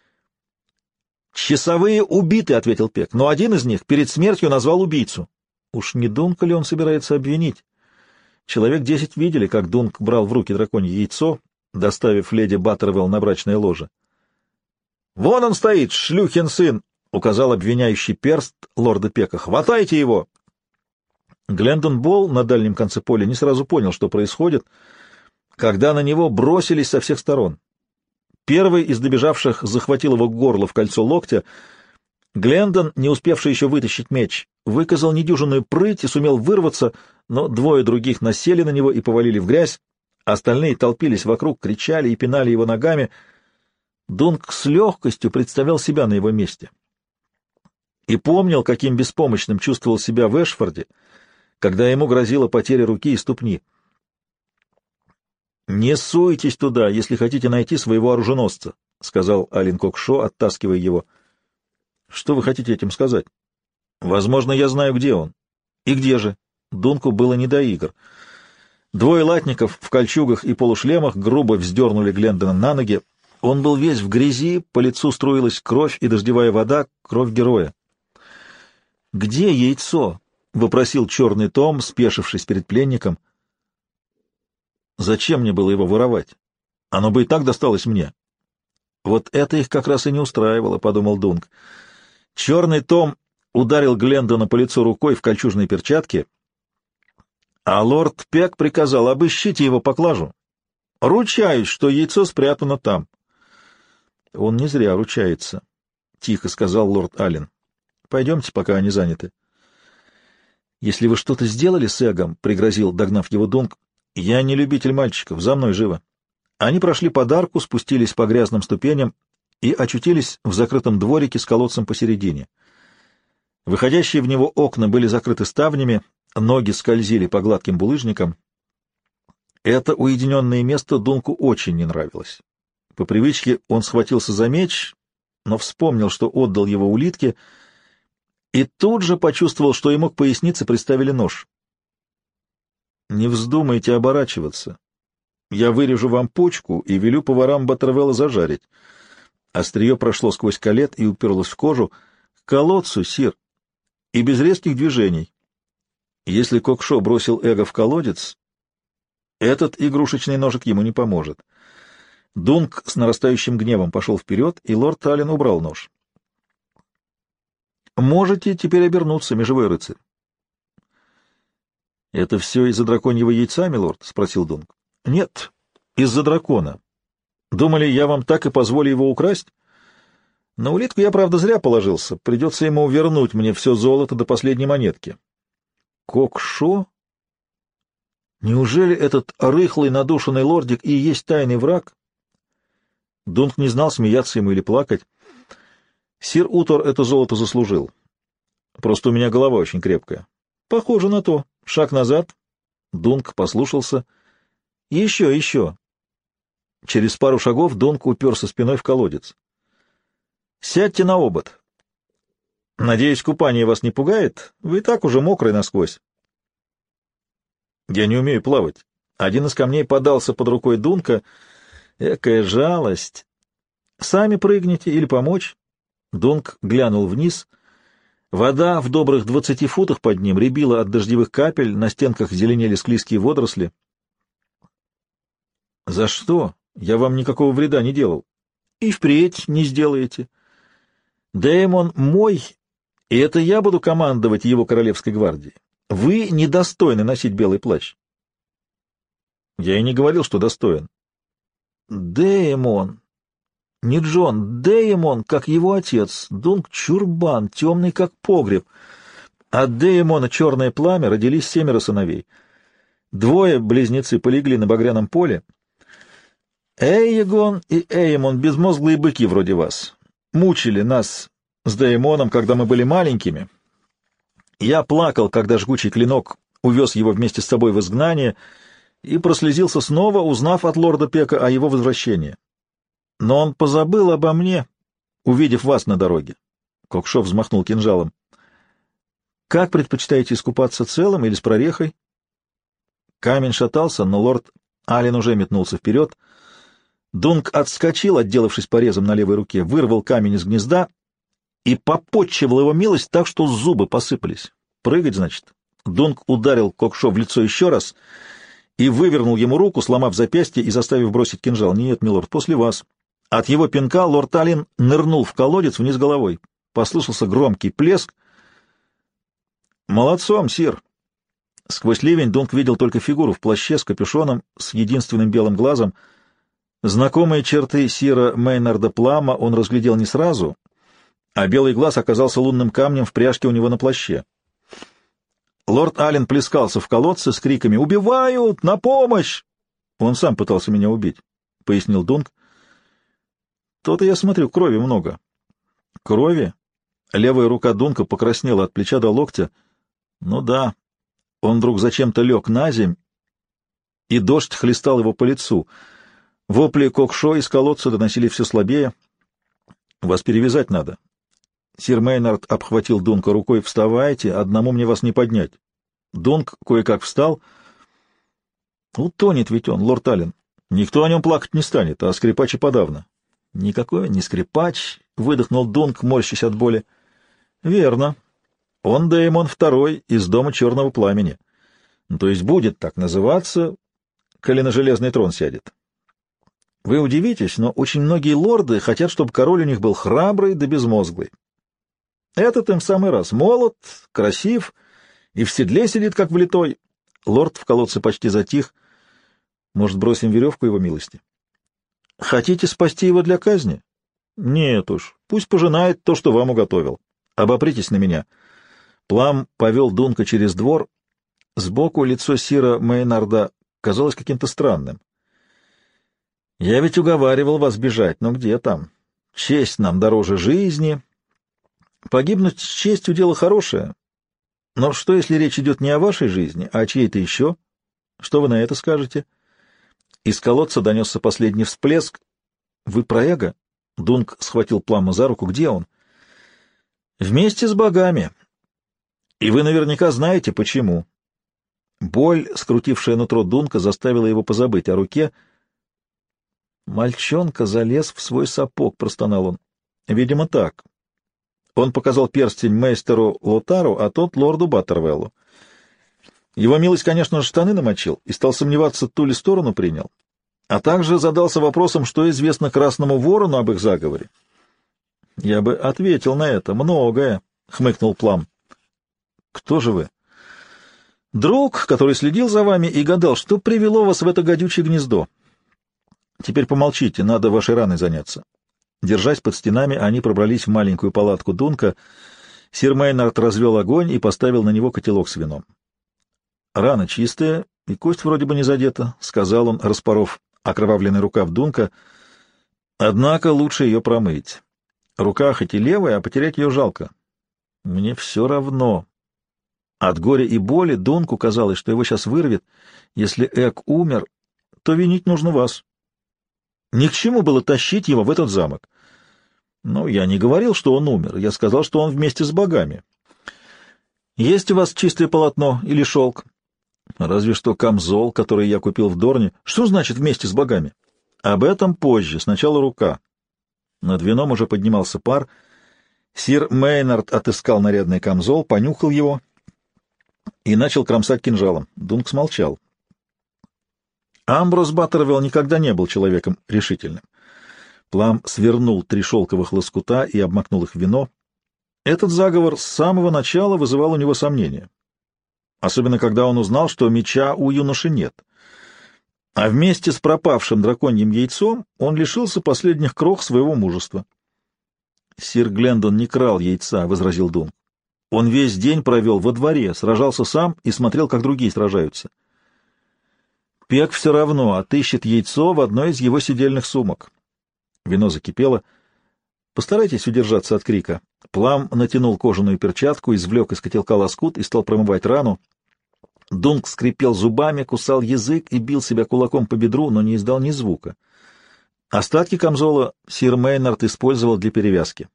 «Часовые убиты», — ответил Пек, — «но один из них перед смертью назвал убийцу». Уж не Дунка ли он собирается обвинить? Человек 10 видели, как Дунк брал в руки драконье яйцо, доставив леди Баттервелл на брачное ложе. «Вон он стоит, шлюхин сын!» — указал обвиняющий перст лорда Пека. «Хватайте его!» Глендон Болл на дальнем конце поля не сразу понял, что происходит, когда на него бросились со всех сторон. Первый из добежавших захватил его горло в кольцо локтя. Глендон, не успевший еще вытащить меч, выказал недюжинную прыть и сумел вырваться, но 2 других насели на него и повалили в грязь. Остальные толпились вокруг, кричали и пинали его ногами. Дунк с легкостью представлял себя на его месте и помнил, каким беспомощным чувствовал себя в Эшфорде, когда ему грозила потеря руки и ступни. «Не суйтесь туда, если хотите найти своего оруженосца», — сказал Алин Кокшо, оттаскивая его. «Что вы хотите этим сказать?» «Возможно, я знаю, где он». «И где же?» Дунку было не до игр. 2 латников в кольчугах и полушлемах грубо вздернули Глендона на ноги. Он был весь в грязи, по лицу струилась кровь и дождевая вода, кровь героя. «Где яйцо?» — вопросил черный Том, спешившись перед пленником. «Зачем мне было его воровать? Оно бы и так досталось мне». «Вот это их как раз и не устраивало», — подумал Дунк. Черный Том ударил Глендона по лицу рукой в кольчужные перчатки, а лорд Пек приказал: «Обыщите его поклажу. Ручаюсь, что яйцо спрятано там». Он не зря ручается. — тихо сказал лорд Аллен. — Пойдемте, пока они заняты. — Если вы что-то сделали с Эгом, — пригрозил, догнав его Дунк, — я не любитель мальчиков, за мной живо. Они прошли под арку, спустились по грязным ступеням и очутились в закрытом дворике с колодцем посередине. Выходящие в него окна были закрыты ставнями, ноги скользили по гладким булыжникам. Это уединенное место Дунку очень не нравилось. По привычке он схватился за меч, но вспомнил, что отдал его улитке, и тут же почувствовал, что ему к пояснице приставили нож. «Не вздумайте оборачиваться. Я вырежу вам почку и велю поварам Баттервелла зажарить». Острие прошло сквозь колет и уперлось в кожу. — К колодцу, сир, и без резких движений. Если Кокшо бросил Эго в колодец, этот игрушечный ножик ему не поможет. Дунк с нарастающим гневом пошел вперед, и лорд Аллен убрал нож. — Можете теперь обернуться, межевой рыцарь. — Это все из-за драконьего яйца, милорд? — спросил Дунк. — Нет, из-за дракона. Думали, я вам так и позволю его украсть? На улитку я, правда, зря положился. Придется ему вернуть мне все золото до последней монетки. Кокшо? Неужели этот рыхлый надушенный лордик и есть тайный враг? Дунк не знал, смеяться ему или плакать. Сир Утор это золото заслужил. Просто у меня голова очень крепкая. Похоже на то. Шаг назад. Дунк послушался. Еще, еще. Через пару шагов Дунк уперся спиной в колодец. «Сядьте на обод. Надеюсь, купание вас не пугает? Вы и так уже мокрый насквозь». «Я не умею плавать». Один из камней подался под рукой Дунка. Экая жалость. «Сами прыгните или помочь?» Дунк глянул вниз. Вода в добрых 20 футах под ним рябила от дождевых капель, на стенках зеленели склизкие водоросли. «За что? Я вам никакого вреда не делал. И впредь не сделаете. Дэймон мой, и это я буду командовать его королевской гвардией. Вы недостойны носить белый плащ». Я и не говорил, что достоин. Дэймон. Не Джон, Дэймон, как его отец. Дунк чурбан, темный, как погреб. От Дэймона черное пламя родились 7 сыновей. 2 близнецы полегли на багряном поле. Эйегон и Эймон, безмозглые быки вроде вас, мучили нас с Дэймоном, когда мы были маленькими. Я плакал, когда жгучий клинок увез его вместе с собой в изгнание, и прослезился снова, узнав от лорда Пека о его возвращении. Но он позабыл обо мне, увидев вас на дороге. Кокшо взмахнул кинжалом. — Как предпочитаете искупаться, целым или с прорехой? Камень шатался, но лорд Аллен уже метнулся вперед. Дунк отскочил, отделавшись порезом на левой руке, вырвал камень из гнезда и попотчевал его милость так, что зубы посыпались. Прыгать, значит? Дунк ударил Кокшо в лицо еще раз и вывернул ему руку, сломав запястье и заставив бросить кинжал. — Нет, милорд, после вас. От его пинка лорд Аллен нырнул в колодец вниз головой. Послышался громкий плеск. — Молодцом, сир. Сквозь ливень Дунк видел только фигуру в плаще с капюшоном, с единственным белым глазом. Знакомые черты сира Мейнарда Плама он разглядел не сразу, а белый глаз оказался лунным камнем в пряжке у него на плаще. Лорд Аллен плескался в колодце с криками «Убивают! На помощь!» «Он сам пытался меня убить», — пояснил Дунк. «То-то я смотрю, крови много». «Крови?» Левая рука Дунка покраснела от плеча до локтя. «Ну да». Он вдруг зачем-то лег на земь, и дождь хлестал его по лицу. Вопли Кокшо из колодца доносили все слабее. «Вас перевязать надо». Сир Мейнард обхватил Дунка рукой. «Вставайте, одному мне вас не поднять». Дунк кое-как встал. «Утонет ведь он, лорд Аллен. Никто о нем плакать не станет, а скрипач и подавно». «Никакой не скрипач», — выдохнул Дунк, морщась от боли. «Верно. Он Дэймон II из дома Черного Пламени. То есть будет так называться, коли на железный трон сядет. Вы удивитесь, но очень многие лорды хотят, чтобы король у них был храбрый да безмозглый. Этот им в самый раз. Молод, красив и в седле сидит, как влитой». Лорд в колодце почти затих. «Может, бросим веревку его милости?» «Хотите спасти его для казни?» Нет уж, пусть пожинает то, что вам уготовил. Обопритесь на меня. Плам повел Дунка через двор. Сбоку лицо сира Мейнарда казалось каким-то странным. Я ведь уговаривал вас бежать, но где там? Честь нам дороже жизни. Погибнуть с честью — дело хорошее. Но что, если речь идет не о вашей жизни, а о чьей-то еще? Что вы на это скажете? Из колодца донесся последний всплеск. Вы про Эго? Дунк схватил Плама за руку. Где он? Вместе с богами. И вы наверняка знаете, почему. Боль, скрутившая нутро Дунка, заставила его позабыть о руке. Мальчонка залез в свой сапог, простонал он. Видимо, так. Он показал перстень мейстеру Лотару, а тот — лорду Баттервеллу. Его милость, конечно, штаны намочил и стал сомневаться, ту ли сторону принял, а также задался вопросом, что известно Красному Ворону об их заговоре. — Я бы ответил на это. Многое, — хмыкнул Плам. — Кто же вы? — Друг, который следил за вами и гадал, что привело вас в это гадючее гнездо. Теперь помолчите, надо вашей раной заняться. Держась под стенами, они пробрались в маленькую палатку Дунка. Сир Мейнард развел огонь и поставил на него котелок с вином. — Рана чистая, и кость вроде бы не задета, — сказал он, распоров окровавленный рукав Дунка. — Однако лучше ее промыть. Рука хоть и левая, а потерять ее жалко. Мне все равно. От горя и боли Дунку казалось, что его сейчас вырвет. Если Эк умер, то винить нужно вас. Ни к чему было тащить его в этот замок. Ну, я не говорил, что он умер. Я сказал, что он вместе с богами. Есть у вас чистое полотно или шелк? Разве что камзол, который я купил в Дорне. Что значит вместе с богами? Об этом позже. Сначала рука. Над вином уже поднимался пар. Сир Мейнард отыскал нарядный камзол, понюхал его и начал кромсать кинжалом. Дунк смолчал. Амброс Баттервелл никогда не был человеком решительным. Плам свернул 3 шелковых лоскута и обмакнул их в вино. Этот заговор с самого начала вызывал у него сомнения. Особенно, когда он узнал, что меча у юноши нет. А вместе с пропавшим драконьим яйцом он лишился последних крох своего мужества. — Сир Глендон не крал яйца, — возразил Дунк. — Он весь день провел во дворе, сражался сам и смотрел, как другие сражаются. Пек все равно отыщет яйцо в одной из его сидельных сумок. Вино закипело. Постарайтесь удержаться от крика. Плам натянул кожаную перчатку, извлек из котелка лоскут и стал промывать рану. Дунк скрипел зубами, кусал язык и бил себя кулаком по бедру, но не издал ни звука. Остатки камзола сир Мейнард использовал для перевязки.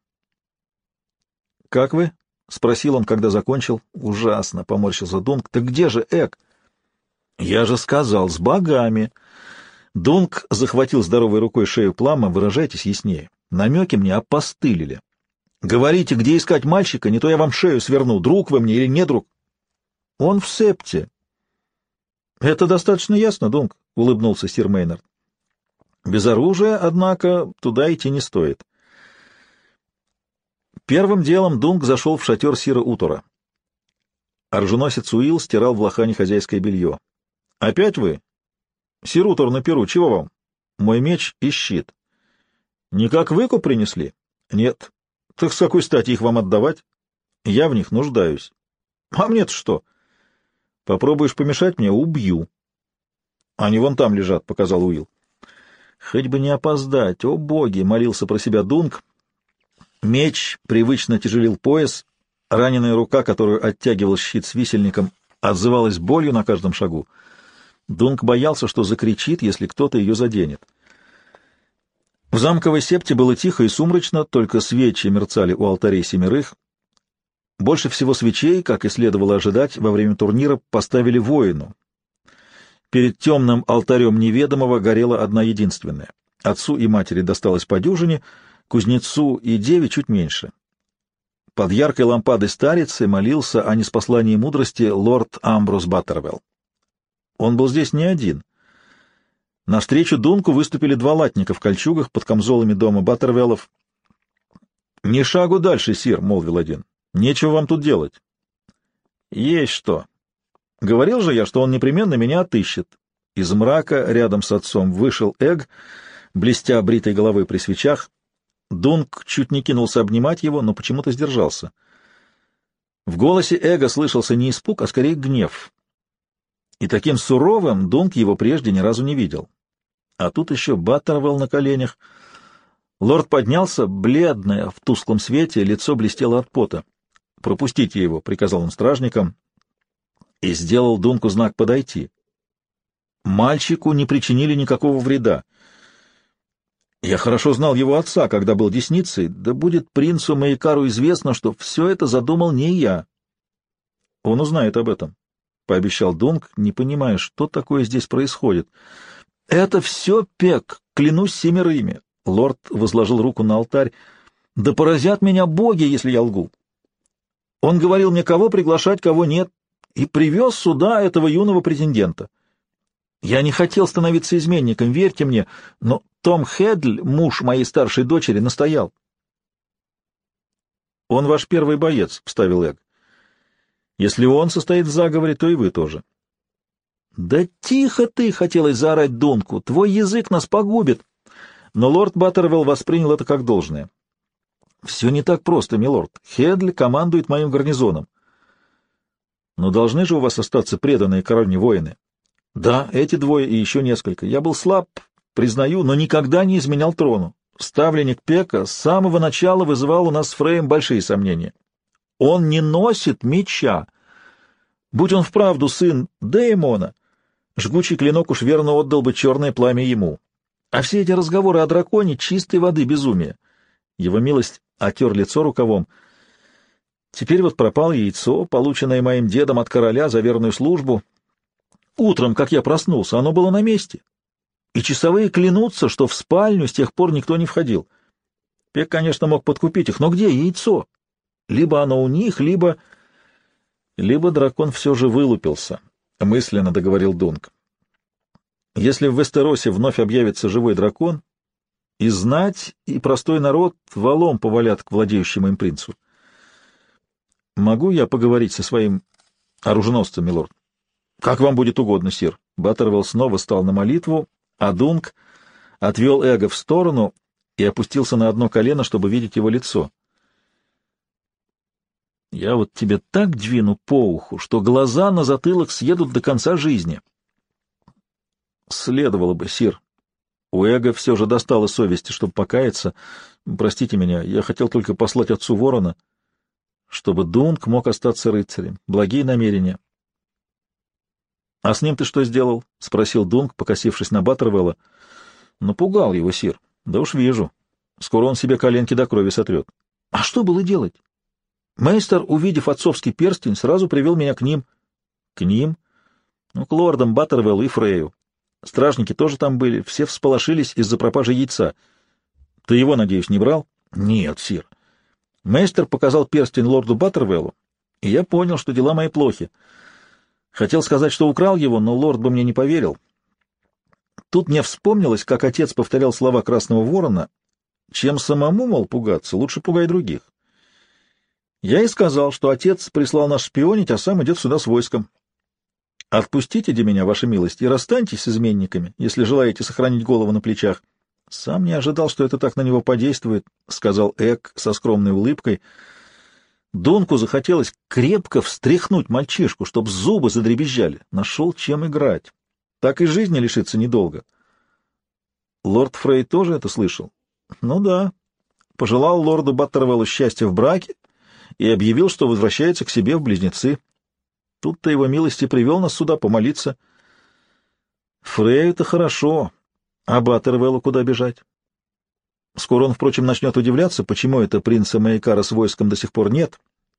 — Как вы? — спросил он, когда закончил. — Ужасно, — поморщился Дунк. — Так где же Эк? — Я же сказал, с богами. Дунк захватил здоровой рукой шею Плама. Выражайтесь яснее. Намеки мне опостылили. Говорите, где искать мальчика, не то я вам шею сверну. Друг вы мне или не друг? Он в септе. Это достаточно ясно, Дунк, — улыбнулся сир Мейнард. Без оружия, однако, туда идти не стоит. Первым делом Дунк зашел в шатер сира Утора. Оруженосец Уилл стирал в лохане хозяйское белье. — Опять вы? — Сир Утор на перу, чего вам? — Мой меч и щит. — Не как выкуп принесли? — Нет. — Так с какой стати их вам отдавать? — Я в них нуждаюсь. — А мне-то что? — Попробуешь помешать мне — убью. — Они вон там лежат, — показал Уилл. — Хоть бы не опоздать, о боги! — молился про себя Дунк. Меч привычно тяжелил пояс, раненая рука, которую оттягивал щит с висельником, отзывалась болью на каждом шагу. Дунк боялся, что закричит, если кто-то ее заденет. В замковой септе было тихо и сумрачно, только свечи мерцали у алтарей 7. Больше всего свечей, как и следовало ожидать, во время турнира поставили воину. Перед темным алтарем неведомого горела одна единственная. Отцу и матери досталось по дюжине, кузнецу и деве чуть меньше. Под яркой лампадой старицы молился о неспослании мудрости лорд Амброс Баттервелл. Он был здесь не один. Навстречу Дунку выступили 2 латника в кольчугах под камзолами дома Баттервеллов. — Ни шагу дальше, сир, — молвил один. — Нечего вам тут делать. — Есть что. Говорил же я, что он непременно меня отыщет. Из мрака рядом с отцом вышел Эг, блестя бритой головой при свечах. Дунк чуть не кинулся обнимать его, но почему-то сдержался. В голосе Эго слышался не испуг, а скорее гнев. И таким суровым Дунк его прежде ни разу не видел. А тут еще Баттервелл на коленях. Лорд поднялся, бледное, в тусклом свете, лицо блестело от пота. «Пропустите его», — приказал он стражникам, и сделал Дунку знак «подойти». Мальчику не причинили никакого вреда. Я хорошо знал его отца, когда был десницей, да будет принцу Маикару известно, что все это задумал не я. Он узнает об этом, — пообещал Дунк, не понимая, что такое здесь происходит. — Это все Пек, клянусь семерыми. Лорд возложил руку на алтарь. — Да поразят меня боги, если я лгу. Он говорил мне, кого приглашать, кого нет, и привез сюда этого юного претендента. Я не хотел становиться изменником, верьте мне, но Том Хедль, муж моей старшей дочери, настоял. — Он ваш первый боец, — вставил Эг. — Если он состоит в заговоре, то и вы тоже. — Да тихо ты, — хотелось заорать Дунку, — твой язык нас погубит. Но лорд Баттервелл воспринял это как должное. — Все не так просто, милорд. Хедль командует моим гарнизоном. — Но должны же у вас остаться преданные короне воины. — Да, эти двое и еще несколько. Я был слаб, признаю, но никогда не изменял трону. Ставленник Пека с самого начала вызывал у нас с Фреем большие сомнения. Он не носит меча. Будь он вправду сын Деймона, жгучий клинок уж верно отдал бы черное пламя ему. А все эти разговоры о драконе — чистой воды безумие. Его милость отер лицо рукавом. Теперь вот пропало яйцо, полученное моим дедом от короля за верную службу. Утром, как я проснулся, оно было на месте. И часовые клянутся, что в спальню с тех пор никто не входил. Пек, конечно, мог подкупить их, но где яйцо? Либо оно у них, либо дракон все же вылупился, — мысленно договорил Дунк. Если в Вестеросе вновь объявится живой дракон, и знать, и простой народ валом повалят к владеющему им принцу. Могу я поговорить со своим оруженосцем, милорд? Как вам будет угодно, сир. Баттервелл снова стал на молитву, а Дунк отвел Эго в сторону и опустился на одно колено, чтобы видеть его лицо. Я вот тебе так двину по уху, что глаза на затылок съедут до конца жизни. Следовало бы, сир. У Эго все же достало совести, чтобы покаяться. Простите меня, я хотел только послать отцу ворона, чтобы Дунк мог остаться рыцарем. Благие намерения. — А с ним ты что сделал? — спросил Дунк, покосившись на Баттервелла. — Напугал его, сир. Да уж вижу. Скоро он себе коленки до крови сотрет. — А что было делать? Мейстер, увидев отцовский перстень, сразу привел меня к ним. — К ним? — Ну, к лордам Баттервеллу и Фрею. Стражники тоже там были, все всполошились из-за пропажи яйца. Ты его, надеюсь, не брал? — Нет, сир. Мейстер показал перстень лорду Баттервеллу, и я понял, что дела мои плохи. Хотел сказать, что украл его, но лорд бы мне не поверил. Тут мне вспомнилось, как отец повторял слова Красного Ворона: чем самому, мол, пугаться, лучше пугай других. Я и сказал, что отец прислал нас шпионить, а сам идет сюда с войском. Отпустите де меня, ваша милость, и расстаньтесь с изменниками, если желаете сохранить голову на плечах. Сам не ожидал, что это так на него подействует, — сказал Эк со скромной улыбкой. Дунку захотелось крепко встряхнуть мальчишку, чтоб зубы задребезжали. Нашел, чем играть. Так и жизни лишиться недолго. Лорд Фрей тоже это слышал? Ну да. Пожелал лорду Баттервеллу счастья в браке и объявил, что возвращается к себе в близнецы. Тут-то его милости привел нас сюда помолиться. Фрею-то хорошо, а Баттервеллу куда бежать? Скоро он, впрочем, начнет удивляться, почему это принца Маикара с войском до сих пор нет.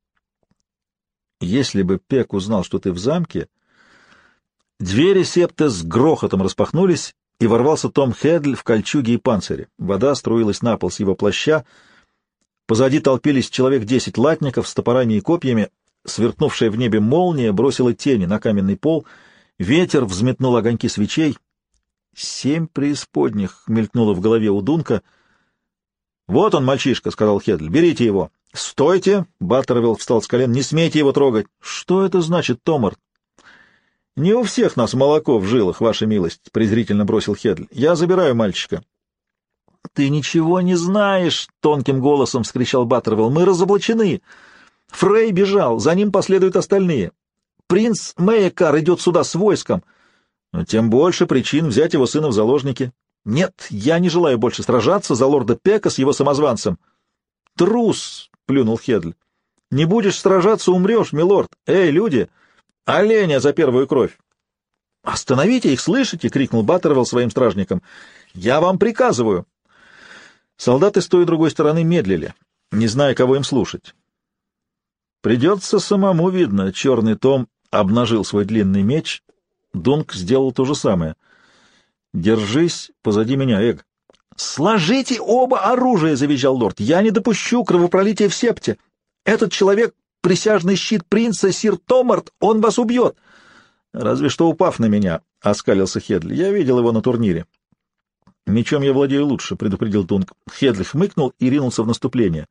Если бы Пек узнал, что ты в замке... Двери септы с грохотом распахнулись, и ворвался Том Хедль в кольчуге и панцире. Вода струилась на пол с его плаща. Позади толпились человек 10 латников с топорами и копьями. Сверкнувшая в небе молния бросила тени на каменный пол. Ветер взметнул огоньки свечей. 7 преисподних мелькнуло в голове у Дунка. — Вот он, мальчишка, — сказал Хедль, — берите его. — Стойте! — Баттервелл встал с колен. — Не смейте его трогать. — Что это значит, Томар? — Не у всех нас молоко в жилах, ваша милость, — презрительно бросил Хедль. — Я забираю мальчика. Ты ничего не знаешь, — тонким голосом вскричал Баттервелл. Мы разоблачены. Фрей бежал, за ним последуют остальные. Принц Мэйкар идет сюда с войском. Но тем больше причин взять его сына в заложники. Нет, я не желаю больше сражаться за лорда Пека с его самозванцем. Трус, — плюнул Хедль. Не будешь сражаться, умрешь, милорд. Эй, люди, оленя за первую кровь. Остановите их, слышите? — крикнул Баттервелл своим стражникам. Я вам приказываю. Солдаты с той и другой стороны медлили, не зная, кого им слушать. Придется самому, видно. Черный Том обнажил свой длинный меч. Дунк сделал то же самое. «Держись позади меня, Эг». «Сложите оба оружия!» — завизжал лорд. «Я не допущу кровопролития в септе. Этот человек — присяжный щит принца сир Томарт, он вас убьет!» «Разве что упав на меня», — оскалился Хедли. «Я видел его на турнире». «Мечом я владею лучше», — предупредил Дунк. Хедли хмыкнул и ринулся в наступление.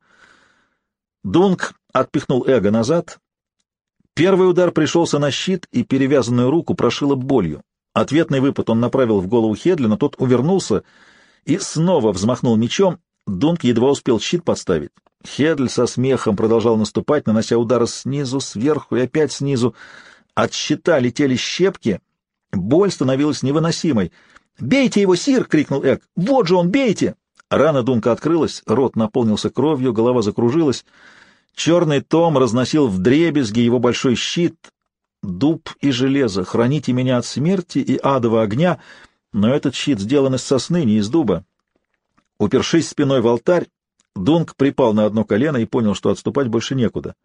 Дунк отпихнул Эга назад. Первый удар пришелся на щит, и перевязанную руку прошило болью. Ответный выпад он направил в голову Хедли, но тот увернулся и снова взмахнул мечом. Дунк едва успел щит подставить. Хедль со смехом продолжал наступать, нанося удары снизу, сверху и опять снизу. От щита летели щепки. Боль становилась невыносимой. «Бейте его, сир!» — крикнул Эг. «Вот же он, бейте!» Рана Дунка открылась, рот наполнился кровью, голова закружилась. Черный Том разносил вдребезги его большой щит. «Дуб и железо, храните меня от смерти и адового огня!» Но этот щит сделан из сосны, не из дуба. Упершись спиной в алтарь, Дунк припал на одно колено и понял, что отступать больше некуда.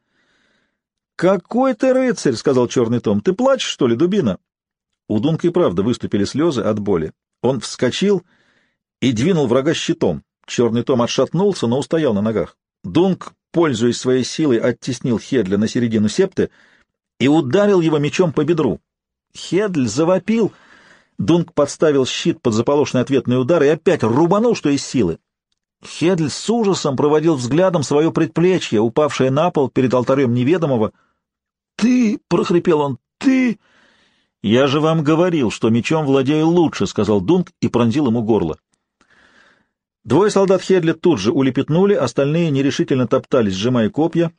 «Какой ты рыцарь!» — сказал Черный Том. «Ты плачешь, что ли, дубина?» У Дунка и правда выступили слезы от боли. Он вскочил и двинул врага щитом. Черный Том отшатнулся, но устоял на ногах. Дунк, пользуясь своей силой, оттеснил Хедля на середину септы и ударил его мечом по бедру. Хедль завопил. Дунк подставил щит под заполошный ответный удар и опять рубанул, что из силы. Хедль с ужасом проводил взглядом свое предплечье, упавшее на пол перед алтарем неведомого. «Ты!» — прохрипел он. «Ты!» «Я же вам говорил, что мечом владею лучше», — сказал Дунк и пронзил ему горло. Двое солдат Хедля тут же улепетнули, остальные нерешительно топтались, сжимая копья.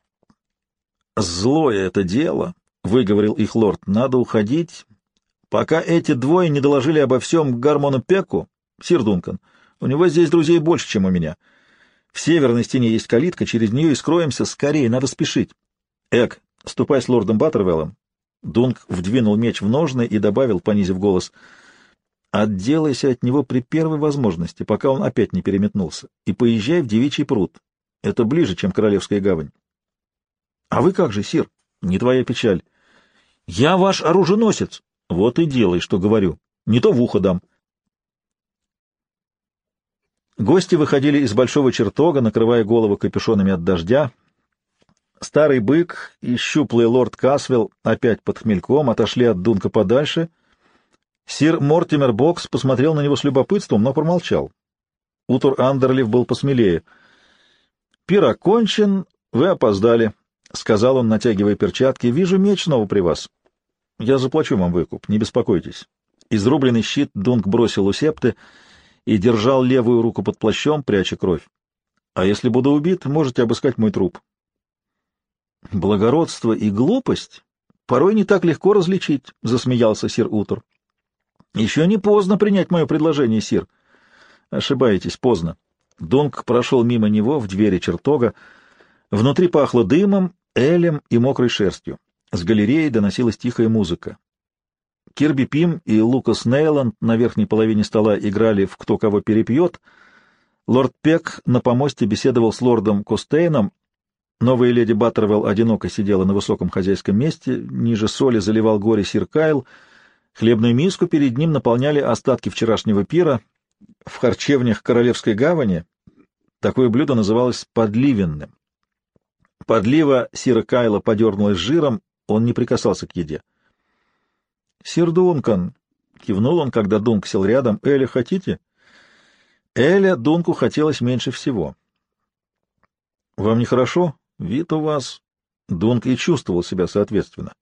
«Злое это дело», — выговорил их лорд, — «надо уходить, пока эти двое не доложили обо всем Гармону Пеку. Сир Дункан, у него здесь друзей больше, чем у меня. В северной стене есть калитка, через нее и скроемся. Скорее, надо спешить. Эк, ступай с лордом Баттервеллом». Дунк вдвинул меч в ножны и добавил, понизив голос, «Отделайся от него при первой возможности, пока он опять не переметнулся, и поезжай в Девичий пруд. Это ближе, чем Королевская гавань». «А вы как же, сир? Не твоя печаль». «Я ваш оруженосец». «Вот и делай, что говорю. Не то в ухо дам». Гости выходили из большого чертога, накрывая голову капюшонами от дождя. Старый бык и щуплый лорд Касвелл опять под хмельком отошли от Дунка подальше. Сир Мортимер Бокс посмотрел на него с любопытством, но промолчал. Утур Андерлиф был посмелее. «Пир окончен, вы опоздали», — сказал он, натягивая перчатки. «Вижу, меч снова при вас. Я заплачу вам выкуп, не беспокойтесь». Изрубленный щит Дунк бросил у септы и держал левую руку под плащом, пряча кровь. «А если буду убит, можете обыскать мой труп». «Благородство и глупость порой не так легко различить», — засмеялся сир Утур. «Еще не поздно принять мое предложение, сир». «Ошибаетесь, поздно». Дунк прошел мимо него в двери чертога. Внутри пахло дымом, элем и мокрой шерстью. С галереи доносилась тихая музыка. Кирби Пим и Лукас Нейланд на верхней половине стола играли в «Кто кого перепьет». Лорд Пек на помосте беседовал с лордом Костейном. Новая леди Баттервелл одиноко сидела на высоком хозяйском месте, ниже соли заливал горе сир Кайл. Хлебную миску перед ним наполняли остатки вчерашнего пира. В харчевнях Королевской гавани такое блюдо называлось подливенным. Подлива сира Кайла подернулась жиром, он не прикасался к еде. — Сир Дункан, — кивнул он, когда Дунк сел рядом, — Эля хотите? Эля Дунку хотелось меньше всего. — Вам нехорошо? Вид у вас... Дунк и чувствовал себя соответственно.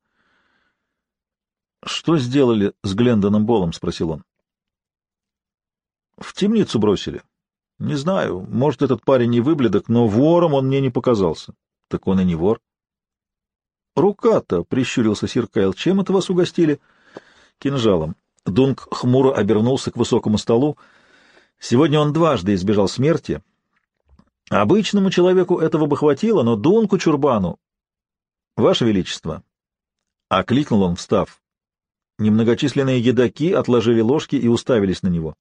— Что сделали с Глендоном Боллом? — спросил он. — В темницу бросили. Не знаю, может, этот парень не выблядок, но вором он мне не показался. Так он и не вор. Рука-то, — прищурился сир Кайл, — чем это вас угостили? Кинжалом. Дунк хмуро обернулся к высокому столу. Сегодня он дважды избежал смерти. Обычному человеку этого бы хватило, но Дунку Чурбану... Ваше Величество! — окликнул он, встав. Немногочисленные едоки отложили ложки и уставились на него.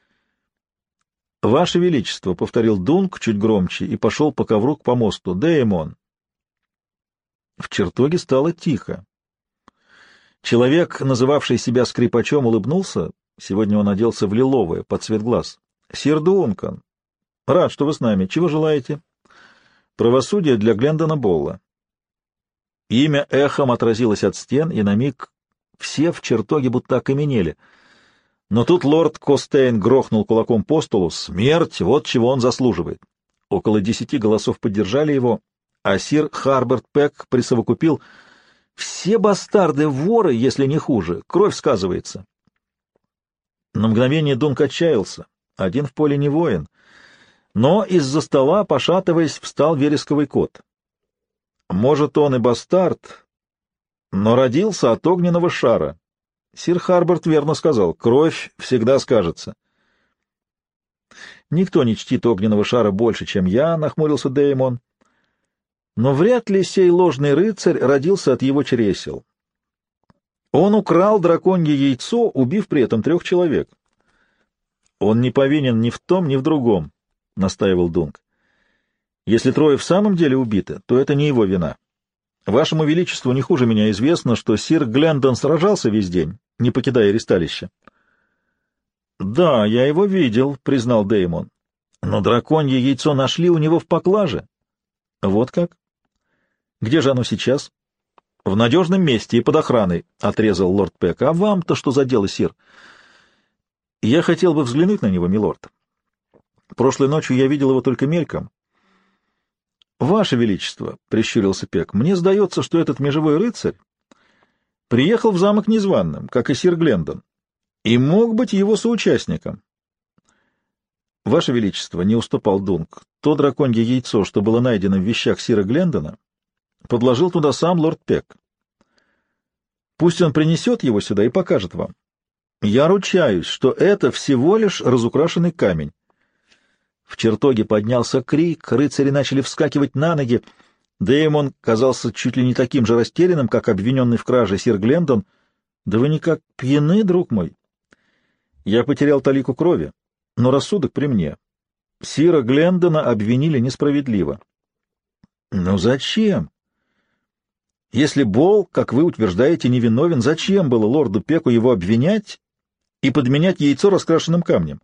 — Ваше Величество! — повторил Дунк чуть громче и пошел по ковру к помосту. — Дэймон! В чертоге стало тихо. Человек, называвший себя скрипачом, улыбнулся. Сегодня он оделся в лиловое, под цвет глаз. — Сир Дункан, рад, что вы с нами. Чего желаете? — Правосудие для Глендона Болла. Имя эхом отразилось от стен, и на миг все в чертоге будто окаменели. Но тут лорд Костейн грохнул кулаком по столу. Смерть — вот чего он заслуживает. Около 10 голосов поддержали его, а сир Харберт Пек присовокупил: «Все бастарды воры, если не хуже. Кровь сказывается». На мгновение Дунк отчаялся. Один в поле не воин. Но из-за стола, пошатываясь, встал вересковый кот. Может, он и бастард, но родился от огненного шара. Сир Харберт верно сказал: кровь всегда скажется. «Никто не чтит огненного шара больше, чем я», — нахмурился Дэймон. «Но вряд ли сей ложный рыцарь родился от его чресел. Он украл драконье яйцо, убив при этом 3 человек». «Он не повинен ни в том, ни в другом», — настаивал Дунк. «Если 3 в самом деле убиты, то это не его вина. Вашему Величеству не хуже меня известно, что сир Глендон сражался весь день, не покидая ристалища». «Да, я его видел», — признал Дэймон. «Но драконье яйцо нашли у него в поклаже». «Вот как? Где же оно сейчас?» «В надежном месте и под охраной», — отрезал лорд Пек. «А вам-то что за дело, сир?» «Я хотел бы взглянуть на него, милорд. Прошлой ночью я видел его только мельком». «Ваше Величество», — прищурился Пек, — «мне сдается, что этот межевой рыцарь приехал в замок незваным, как и сир Глендон, и мог быть его соучастником». «Ваше Величество», — не уступал Дунк, — «то драконье яйцо, что было найдено в вещах сира Глендона, подложил туда сам лорд Пек. Пусть он принесет его сюда и покажет вам. Я ручаюсь, что это всего лишь разукрашенный камень». В чертоге поднялся крик, рыцари начали вскакивать на ноги. Дэймон казался чуть ли не таким же растерянным, как обвиненный в краже сир Глендон. «Да вы никак пьяны, друг мой?» «Я потерял талику крови, но рассудок при мне. Сира Глендона обвинили несправедливо». «Ну зачем? Если Болл, как вы утверждаете, невиновен, зачем было лорду Пеку его обвинять и подменять яйцо раскрашенным камнем?»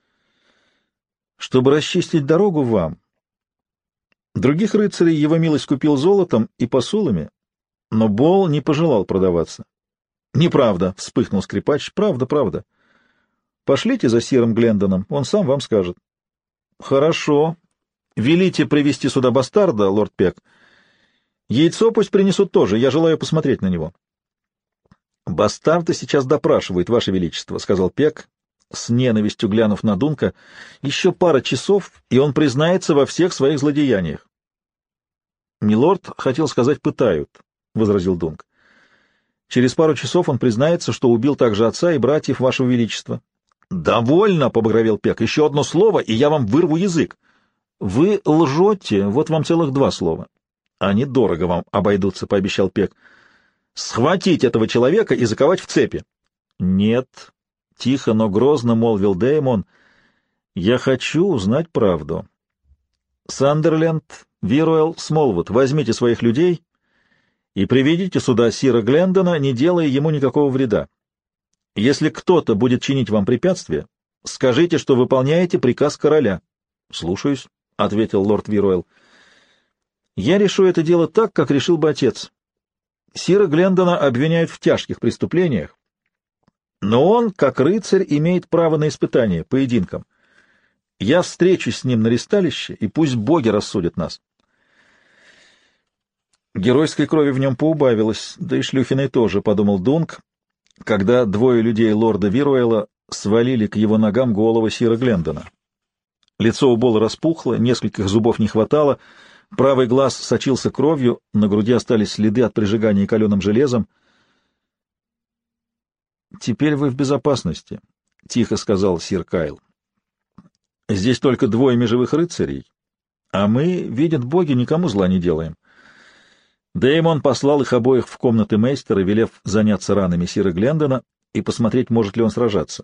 «Чтобы расчистить дорогу вам. Других рыцарей его милость купил золотом и посулами, но Болл не пожелал продаваться». «Неправда», — вспыхнул скрипач, — «правда, правда. Пошлите за сиром Глендоном, он сам вам скажет». «Хорошо. Велите привести сюда бастарда, лорд Пек. Яйцо пусть принесут тоже, я желаю посмотреть на него». «Бастарда сейчас допрашивает, Ваше Величество», — сказал Пек, с ненавистью глянув на Дунка. «Еще пара часов, и он признается во всех своих злодеяниях». «Милорд хотел сказать, пытают», — возразил Дунк. «Через пару часов он признается, что убил также отца и братьев Вашего Величества». «Довольно», — побагровел Пек, — «еще одно слово, и я вам вырву язык». «Вы лжете, вот вам целых 2 слова». «Они дорого вам обойдутся», — пообещал Пек. «Схватить этого человека и заковать в цепи». «Нет», — тихо, но грозно молвил Дэймон, — «я хочу узнать правду. Сандерленд, Вируэлл, Смолвуд, возьмите своих людей и приведите сюда сира Глендона, не делая ему никакого вреда. Если кто-то будет чинить вам препятствия, скажите, что выполняете приказ короля». «Слушаюсь», — ответил лорд Вируэлл. «Я решу это дело так, как решил бы отец. Сира Глендона обвиняют в тяжких преступлениях, но он, как рыцарь, имеет право на испытание, поединком. Я встречусь с ним на ристалище, и пусть боги рассудят нас». Геройской крови в нем поубавилось, да и шлюхиной тоже, — подумал Дунк, когда 2 людей лорда Вируэла свалили к его ногам голову сира Глендона. Лицо у Бола распухло, нескольких зубов не хватало, правый глаз сочился кровью, на груди остались следы от прижигания каленым железом. «Теперь вы в безопасности», — тихо сказал сир Кайл. «Здесь только двое межевых рыцарей, а мы, видят боги, никому зла не делаем». Дэймон послал их обоих в комнаты мейстера, велев заняться ранами сира Глендона и посмотреть, может ли он сражаться.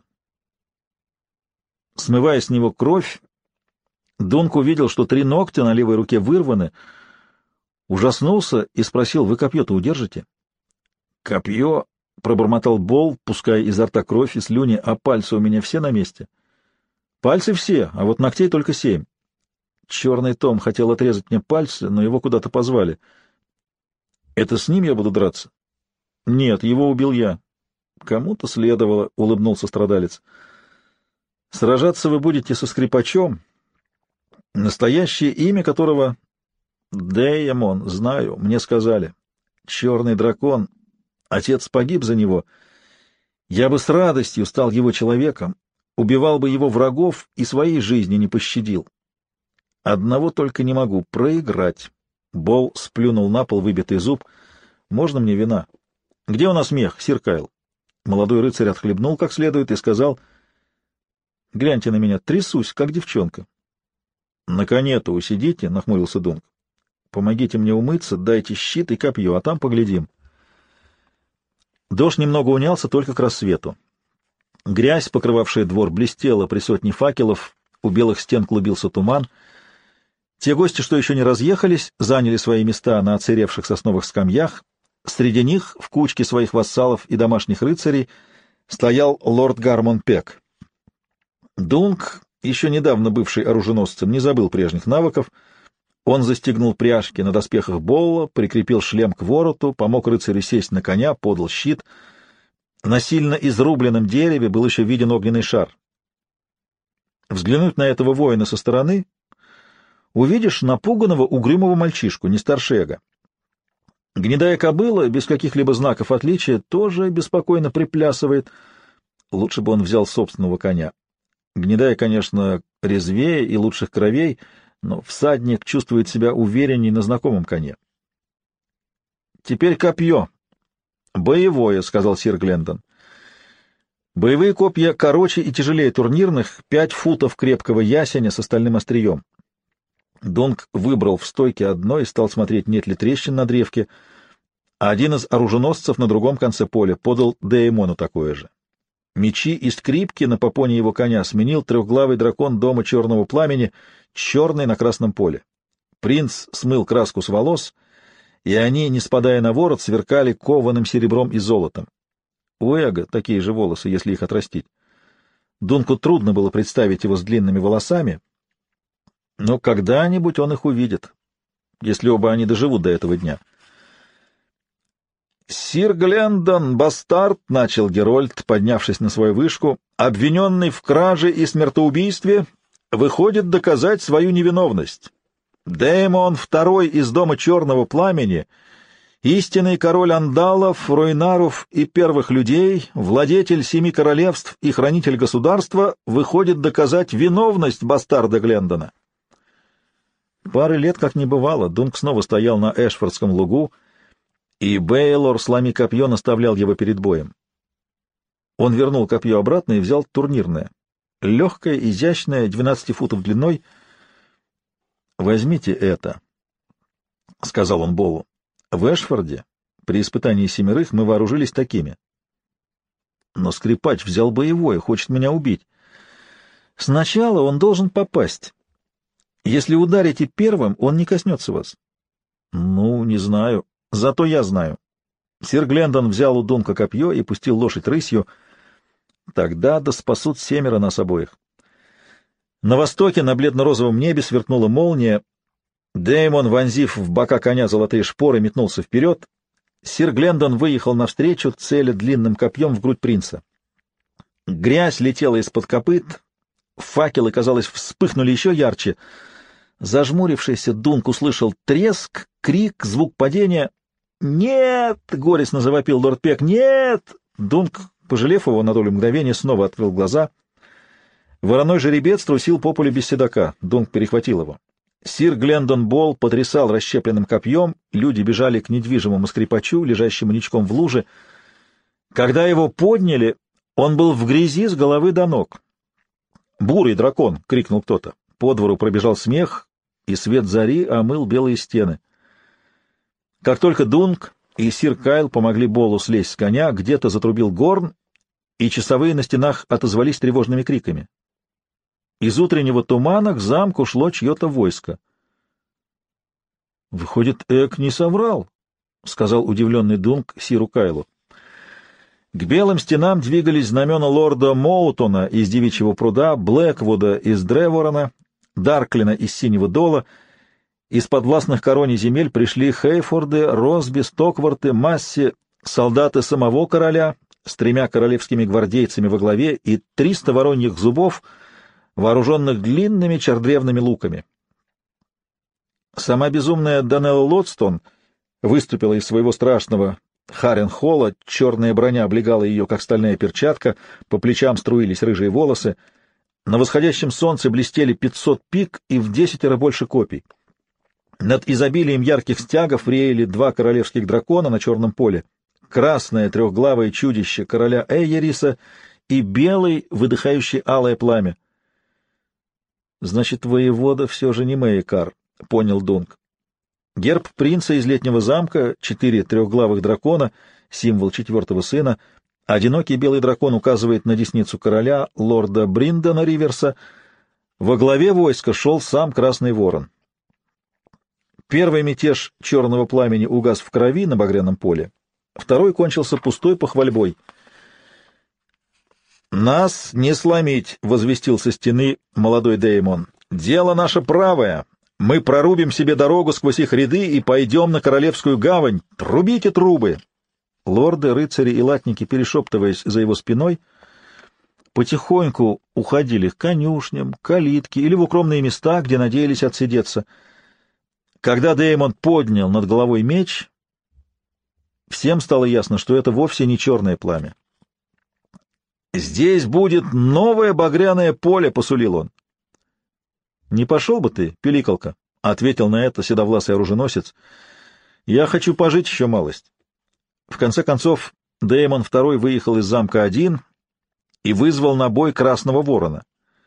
Смывая с него кровь, Дунк увидел, что 3 ногтя на левой руке вырваны, ужаснулся и спросил: «Вы копье-то удержите?» «Копье?» — пробормотал Бол, пуская изо рта кровь и слюни. «А пальцы у меня все на месте?» «Пальцы все, а вот ногтей только 7. Черный Том хотел отрезать мне пальцы, но его куда-то позвали. Это с ним я буду драться?» «Нет, его убил я». «Кому-то следовало», — улыбнулся страдалец. «Сражаться вы будете со скрипачом, настоящее имя которого Дэймон, знаю, мне сказали. Черный дракон. Отец погиб за него. Я бы с радостью стал его человеком, убивал бы его врагов и своей жизни не пощадил. Одного только не могу — проиграть». Бол сплюнул на пол выбитый зуб. «Можно мне вина?» «Где у нас мех, сир Кайл?» Молодой рыцарь отхлебнул как следует и сказал: «Гляньте на меня, трясусь, как девчонка». «На коне-то усидите», — нахмурился Дунк. «Помогите мне умыться, дайте щит и копье, а там поглядим». Дождь немного унялся только к рассвету. Грязь, покрывавшая двор, блестела при сотне факелов, у белых стен клубился туман. Те гости, что еще не разъехались, заняли свои места на оцеревших сосновых скамьях. Среди них, в кучке своих вассалов и домашних рыцарей, стоял лорд Гармон Пек. Дунк, еще недавно бывший оруженосцем, не забыл прежних навыков. Он застегнул пряжки на доспехах Болла, прикрепил шлем к вороту, помог рыцарю сесть на коня, подал щит. На сильно изрубленном дереве был еще виден огненный шар. Взглянуть на этого воина со стороны — увидишь напуганного угрюмого мальчишку, не старше эго. Гнедая кобыла, без каких-либо знаков отличия, тоже беспокойно приплясывает. Лучше бы он взял собственного коня. Гнедая, конечно, резвее и лучших кровей, но всадник чувствует себя уверенней на знакомом коне. «Теперь копье. Боевое», — сказал сир Глендон. «Боевые копья короче и тяжелее турнирных, 5 футов крепкого ясеня с остальным острием». Дунк выбрал в стойке одно и стал смотреть, нет ли трещин на древке, а один из оруженосцев на другом конце поля подал Дэймону такое же. Мечи и скрипки на попоне его коня сменил трехглавый дракон дома черного пламени, черный на красном поле. Принц смыл краску с волос, и они, не спадая на ворот, сверкали кованым серебром и золотом. У эго такие же волосы, если их отрастить. Дунку трудно было представить его с длинными волосами, но когда-нибудь он их увидит, если оба они доживут до этого дня. «Сир Глендон, бастард», — начал Герольд, поднявшись на свою вышку, — «обвиненный в краже и смертоубийстве, выходит доказать свою невиновность. Дэймон II из дома Черного Пламени, истинный король андалов, руйнаров и первых людей, владетель 7 королевств и хранитель государства, выходит доказать виновность бастарда Глендона». Пары лет как не бывало, Дунк снова стоял на Эшфордском лугу, и Бейлор, сломя копье, наставлял его перед боем. Он вернул копье обратно и взял турнирное. Легкое, изящное, 12 футов длиной. «Возьмите это», — сказал он Болу. «В Эшфорде при испытании 7 мы вооружились такими. Но скрипач взял боевое, хочет меня убить. Сначала он должен попасть. Если ударите первым, он не коснется вас». «Ну, не знаю. Зато я знаю». Сир Глендон взял у Дунка копье и пустил лошадь рысью. «Тогда да спасут 7 нас обоих». На востоке на бледно-розовом небе сверкнула молния. Дэймон, вонзив в бока коня золотые шпоры, метнулся вперед. Сир Глендон выехал навстречу, целя длинным копьем в грудь принца. Грязь летела из-под копыт, факелы, казалось, вспыхнули еще ярче. Зажмурившийся Дунк услышал треск, крик, звук падения. «Нет!» — горестно завопил лорд Пек. «Нет!» Дунк, пожалев его на долю мгновения, снова открыл глаза. Вороной жеребец трусил по полю без седока. Дунк перехватил его. Сир Глендон Болл потрясал расщепленным копьем, люди бежали к недвижимому скрипачу, лежащему ничком в луже. Когда его подняли, он был в грязи с головы до ног. «Бурый дракон!» — крикнул кто-то. По двору пробежал смех, и свет зари омыл белые стены. Как только Дунк и сир Кайл помогли Боллу слезть с коня, где-то затрубил горн, и часовые на стенах отозвались тревожными криками. Из утреннего тумана к замку шло чье-то войско. «Выходит, Эк не соврал», — сказал удивленный Дунк сиру Кайлу. К белым стенам двигались знамена лорда Моутона из Девичьего пруда, Блэквуда из Древорона, Дарклина из Синего дола. Из подвластных короне земель пришли Хейфорды, Росби, Стокворты, Масси, солдаты самого короля с 3 королевскими гвардейцами во главе и 300 вороньих зубов, вооруженных длинными чердревными луками. Сама безумная Данелла Лодстон выступила из своего страшного Харенхолла, черная броня облегала ее, как стальная перчатка, по плечам струились рыжие волосы, на восходящем солнце блестели 500 пик и в 10 больше копий. Над изобилием ярких стягов реяли 2 королевских дракона на черном поле, красное трехглавое чудище короля Эйериса и белый, выдыхающий алое пламя. «Значит, воевода все же не Мэйкар», — понял Дунк. Герб принца из Летнего замка, 4 трехглавых дракона, символ 4-го сына. Одинокий белый дракон указывает на десницу короля, лорда Бриндона Риверса. Во главе войска шел сам Красный Ворон. Первый мятеж черного пламени угас в крови на багряном поле, второй кончился пустой похвальбой. «Нас не сломить», — возвестил со стены молодой Деймон. «Дело наше правое. Мы прорубим себе дорогу сквозь их ряды и пойдем на Королевскую гавань. Трубите трубы!» Лорды, рыцари и латники, перешептываясь за его спиной, потихоньку уходили к конюшням, калитке или в укромные места, где надеялись отсидеться. Когда Деймон поднял над головой меч, всем стало ясно, что это вовсе не черное пламя. «Здесь будет новое багряное поле», — посулил он. «Не пошел бы ты, пиликалка», — ответил на это седовласый оруженосец. «Я хочу пожить еще малость». В конце концов, Деймон II выехал из замка один и вызвал на бой Красного Ворона.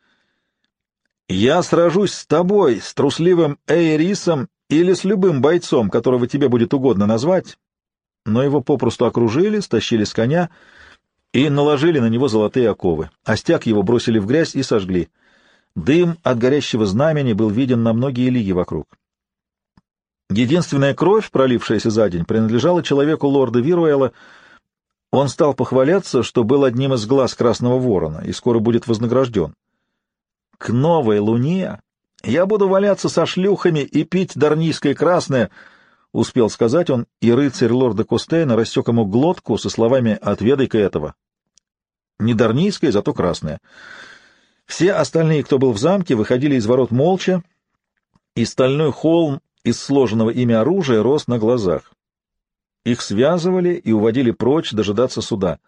«Я сражусь с тобой, с трусливым Эйрисом или с любым бойцом, которого тебе будет угодно назвать», но его попросту окружили, стащили с коня и наложили на него золотые оковы, а стяг его бросили в грязь и сожгли. Дым от горящего знамени был виден на многие лиги вокруг. Единственная кровь, пролившаяся за день, принадлежала человеку лорда Вируэла. Он стал похваляться, что был одним из глаз Красного Ворона и скоро будет вознагражден. «К новой луне я буду валяться со шлюхами и пить дарнийское красное», — успел сказать он, и рыцарь лорда Костейна рассек ему глотку со словами «отведай-ка этого». Не дарнийское, зато красное. Все остальные, кто был в замке, выходили из ворот молча, и стальной холм из сложенного ими оружия рос на глазах. Их связывали и уводили прочь дожидаться суда.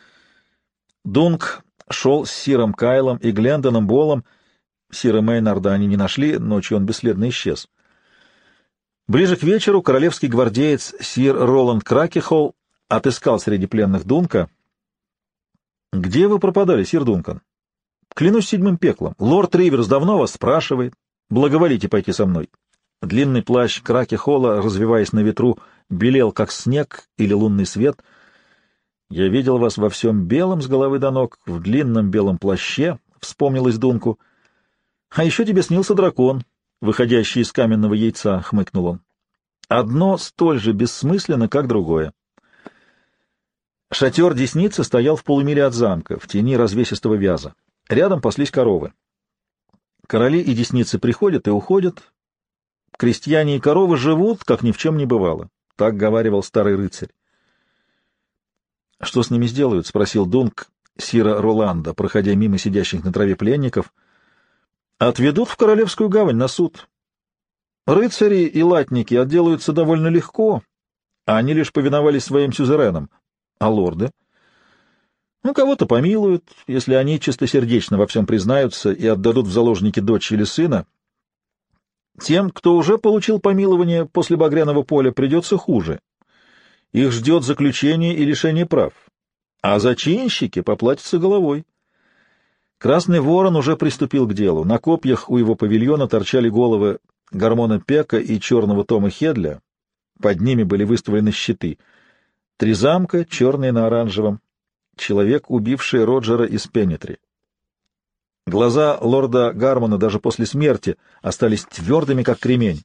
Дунк шел с сиром Кайлом и Глендоном Боллом. Сира Мейнарда они не нашли, ночью он бесследно исчез. Ближе к вечеру королевский гвардеец сир Роланд Кракехолл отыскал среди пленных Дунка. «Где вы пропадали, сир Дункан? Клянусь 7 пеклом. Лорд Риверс давно вас спрашивает. Благоволите пойти со мной». Длинный плащ Кракехолла, развиваясь на ветру, белел, как снег или лунный свет. «Я видел вас во всем белом с головы до ног, в длинном белом плаще», — вспомнилось Дунку. «А еще тебе снился дракон, выходящий из каменного яйца», — хмыкнул он. «Одно столь же бессмысленно, как другое». Шатер Десницы стоял в полумиле от замка, в тени развесистого вяза. Рядом паслись коровы. Короли и десницы приходят и уходят. Крестьяне и коровы живут, как ни в чем не бывало. Так говаривал старый рыцарь. «Что с ними сделают?» — спросил Дунк сира Роланда, проходя мимо сидящих на траве пленников. «Отведут в Королевскую гавань на суд. Рыцари и латники отделаются довольно легко, а они лишь повиновались своим сюзеренам. А лорды? Ну, кого-то помилуют, если они чистосердечно во всем признаются и отдадут в заложники дочь или сына. Тем, кто уже получил помилование после Багряного поля, придется хуже. Их ждет заключение и лишение прав. А зачинщики поплатятся головой. Красный ворон уже приступил к делу. На копьях у его павильона торчали головы Гормона Пека и черного Тома Хедля. Под ними были выставлены щиты. 3 замка, черные на оранжевом. Человек, убивший Роджера из Пенетри. Глаза лорда Гармона даже после смерти остались твердыми, как кремень.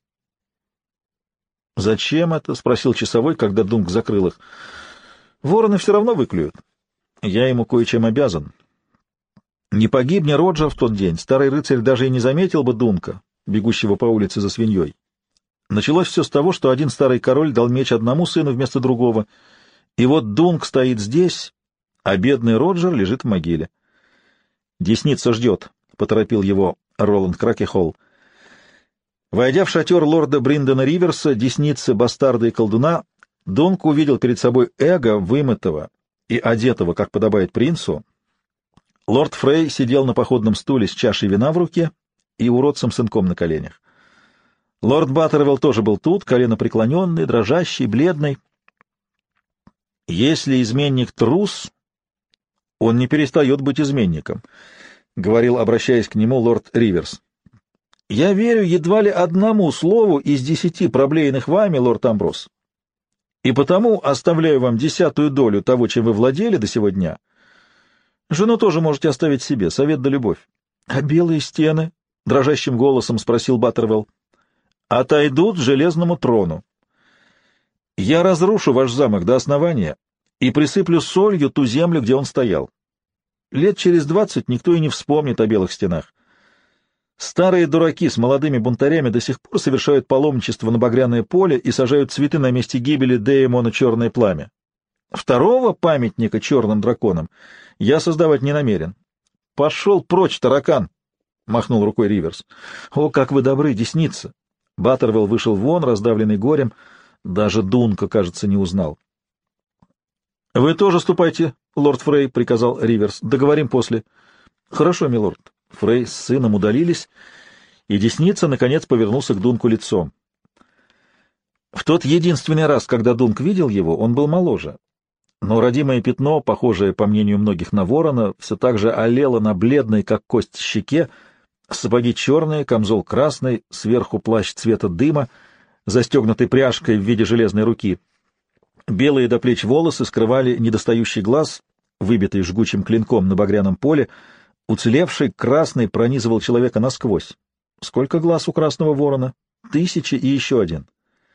«Зачем это?» — спросил часовой, когда Дунк закрыл их. «Вороны все равно выклюют. Я ему кое-чем обязан. Не погибни Роджер в тот день, старый рыцарь даже и не заметил бы Дунка, бегущего по улице за свиньей. Началось все с того, что один старый король дал меч одному сыну вместо другого, и вот Дунк стоит здесь, а бедный Роджер лежит в могиле. «Десница ждет», — поторопил его Роланд Кракехолл. Войдя в шатер лорда Бриндона Риверса, десницы, бастарда и колдуна, Дунк увидел перед собой эго, вымытого и одетого, как подобает принцу. Лорд Фрей сидел на походном стуле с чашей вина в руке и уродцем-сынком на коленях. Лорд Баттервелл тоже был тут, коленопреклоненный, дрожащий, бледный. «Если изменник трус, он не перестает быть изменником», — говорил, обращаясь к нему, лорд Риверс. «Я верю едва ли одному слову из 10 проблеянных вами, лорд Амброс, и потому оставляю вам 10-ю долю того, чем вы владели до сего дня. Жену тоже можете оставить себе, совет да любовь». «А белые стены?» — дрожащим голосом спросил Баттервелл. «Отойдут железному трону. Я разрушу ваш замок до основания и присыплю солью ту землю, где он стоял. Лет через 20 никто и не вспомнит о белых стенах. Старые дураки с молодыми бунтарями до сих пор совершают паломничество на Багряное поле и сажают цветы на месте гибели Деймона Черное Пламя. Второго памятника черным драконам я создавать не намерен. Пошел прочь, таракан!» — махнул рукой Риверс. «О, как вы добры, десница!» Баттервелл вышел вон, раздавленный горем. Даже Дунка, кажется, не узнал. «Вы тоже ступайте, лорд Фрей», — приказал Риверс. «Договорим после». «Хорошо, милорд». Фрей с сыном удалились, и десница, наконец, повернулся к Дунку лицом. В тот единственный раз, когда Дунк видел его, он был моложе. Но родимое пятно, похожее, по мнению многих, на ворона, все так же олело на бледной, как кость, щеке, сапоги черные, камзол красный, сверху плащ цвета дыма, застегнутый пряжкой в виде железной руки. Белые до плеч волосы скрывали недостающий глаз, выбитый жгучим клинком на багряном поле. Уцелевший красный пронизывал человека насквозь. Сколько глаз у красного ворона? 1000 и еще один.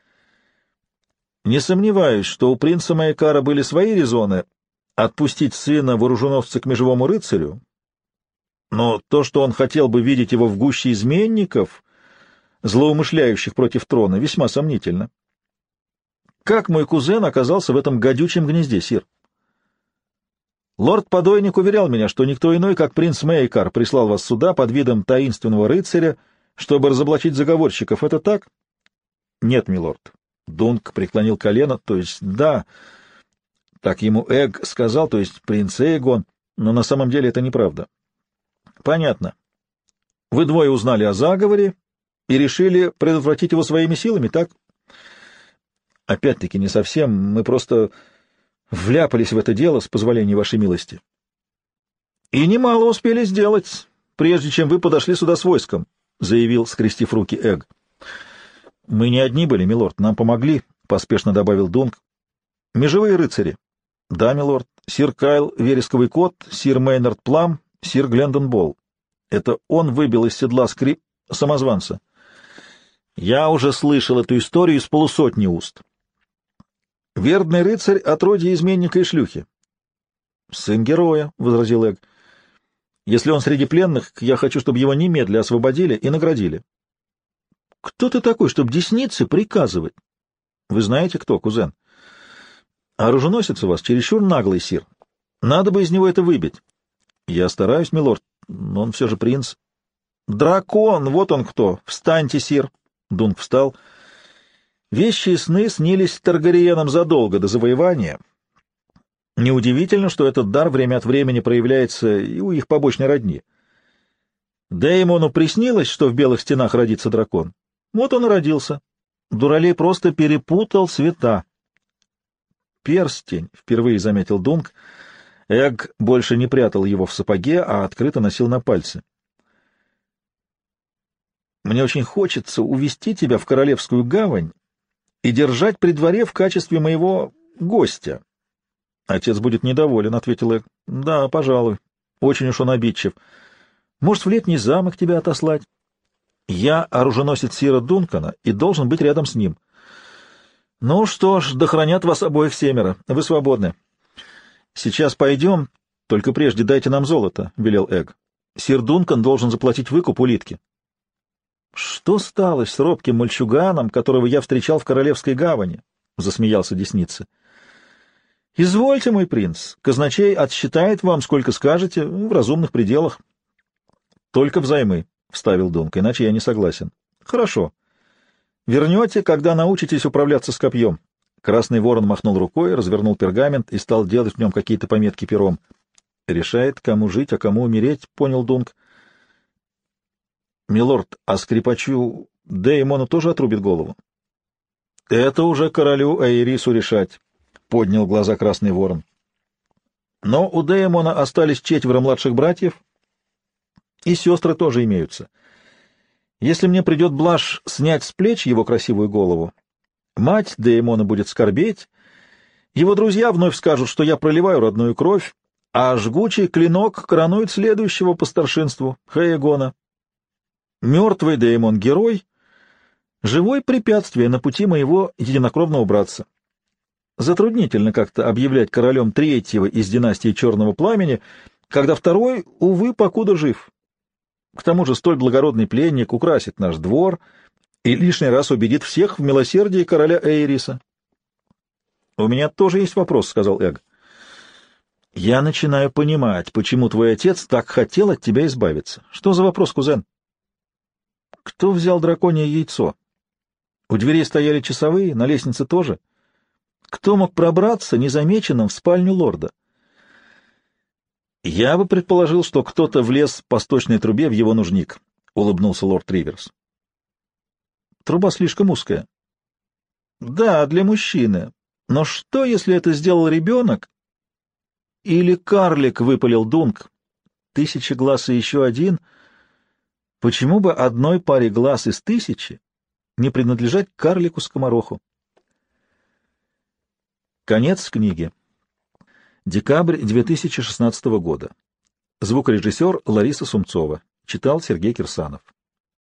Не сомневаюсь, что у принца Маякара были свои резоны отпустить сына вооруженосца к межевому рыцарю, но то, что он хотел бы видеть его в гуще изменников, злоумышляющих против трона, весьма сомнительно. Как мой кузен оказался в этом гадючем гнезде, сир? Лорд-подойник уверял меня, что никто иной, как принц Мейкар, прислал вас сюда под видом таинственного рыцаря, чтобы разоблачить заговорщиков. Это так? Нет, милорд. Дунк преклонил колено, то есть да, так ему Эг сказал, то есть принц Эйгон, но на самом деле это неправда. Понятно. Вы двое узнали о заговоре и решили предотвратить его своими силами, так? Опять-таки не совсем, мы просто вляпались в это дело, с позволения вашей милости. И немало успели сделать, прежде чем вы подошли сюда с войском, заявил, скрестив руки, Эг. Мы не одни были, милорд, нам помогли, поспешно добавил Дунк. Межевые рыцари. Да, милорд, сир Кайл Вересковый кот, сир Мейнард Плам, сир Глендон Болл. Это он выбил из седла самозванца. Я уже слышал эту историю из полусотни уст. Верный рыцарь — отродье изменника и шлюхи. — Сын героя, — возразил Эг. — Если он среди пленных, я хочу, чтобы его немедля освободили и наградили. — Кто ты такой, чтобы деснице приказывать? — Вы знаете, кто, кузен? — Оруженосец у вас чересчур наглый, сир. Надо бы из него это выбить. — Я стараюсь, милорд, но он все же принц. — Дракон, вот он кто! Встаньте, сир! Дунк встал. Вещи и сны снились Таргариенам задолго до завоевания, Неудивительно, что этот дар время от времени проявляется и у их побочной родни. Дэймону приснилось, что в белых стенах родится дракон. Вот он и родился. Дуралей просто перепутал цвета. «Перстень», — впервые заметил Дунк. Эгг больше не прятал его в сапоге, а открыто носил на пальце. «Мне очень хочется увести тебя в Королевскую гавань и держать при дворе в качестве моего гостя». «Отец будет недоволен», — ответил Эгг. «Да, пожалуй. Очень уж он обидчив. Может, в летний замок тебя отослать? Я оруженосец Сира Дункана и должен быть рядом с ним». «Ну что ж, да хранят вас обоих семеро. Вы свободны». «Сейчас пойдем, только прежде дайте нам золото», — велел Эгг. «Сир Дункан должен заплатить выкуп улитки». «Что сталось с робким мальчуганом, которого я встречал в Королевской гавани?» — засмеялся Десница. «Извольте, мой принц, казначей отсчитает вам, сколько скажете, в разумных пределах». «Только взаймы», — вставил Дунк, — «иначе я не согласен». «Хорошо. Вернете, когда научитесь управляться с копьем». Красный ворон махнул рукой, развернул пергамент и стал делать в нем какие-то пометки пером. «Решает, кому жить, а кому умереть», — понял Дунк. «Милорд, а скрипачу Дэймону тоже отрубит голову?» «Это уже королю Эйрису решать», — поднял глаза Красный ворон. «Но у Дэймона остались 4 младших братьев, и сестры тоже имеются. Если мне придет блажь снять с плеч его красивую голову, мать Дэймона будет скорбеть, его друзья вновь скажут, что я проливаю родную кровь, а жгучий клинок коронует следующего по старшинству — Хаегона. Мертвый Дэймон — герой, живой — препятствие на пути моего единокровного братца. Затруднительно как-то объявлять королем 3-го из династии Черного Пламени, когда 2-й, увы, покуда жив. К тому же столь благородный пленник украсит наш двор и лишний раз убедит всех в милосердии короля Эйриса. — У меня тоже есть вопрос, — сказал Эгг. — Я начинаю понимать, почему твой отец так хотел от тебя избавиться. Что за вопрос, кузен? — Кто взял драконье яйцо? У дверей стояли часовые, на лестнице тоже. Кто мог пробраться незамеченным в спальню лорда? — Я бы предположил, что кто-то влез по сточной трубе в его нужник, — улыбнулся лорд Риверс. — Труба слишком узкая. — Да, для мужчины. Но что, если это сделал ребенок? Или карлик, — выпалил Дунк. 1000 глаз и еще один. Почему бы одной паре глаз из 1000 не принадлежать карлику-скомороху? Конец книги. Декабрь 2016 года. Звукорежиссер Лариса Сумцова. Читал Сергей Кирсанов.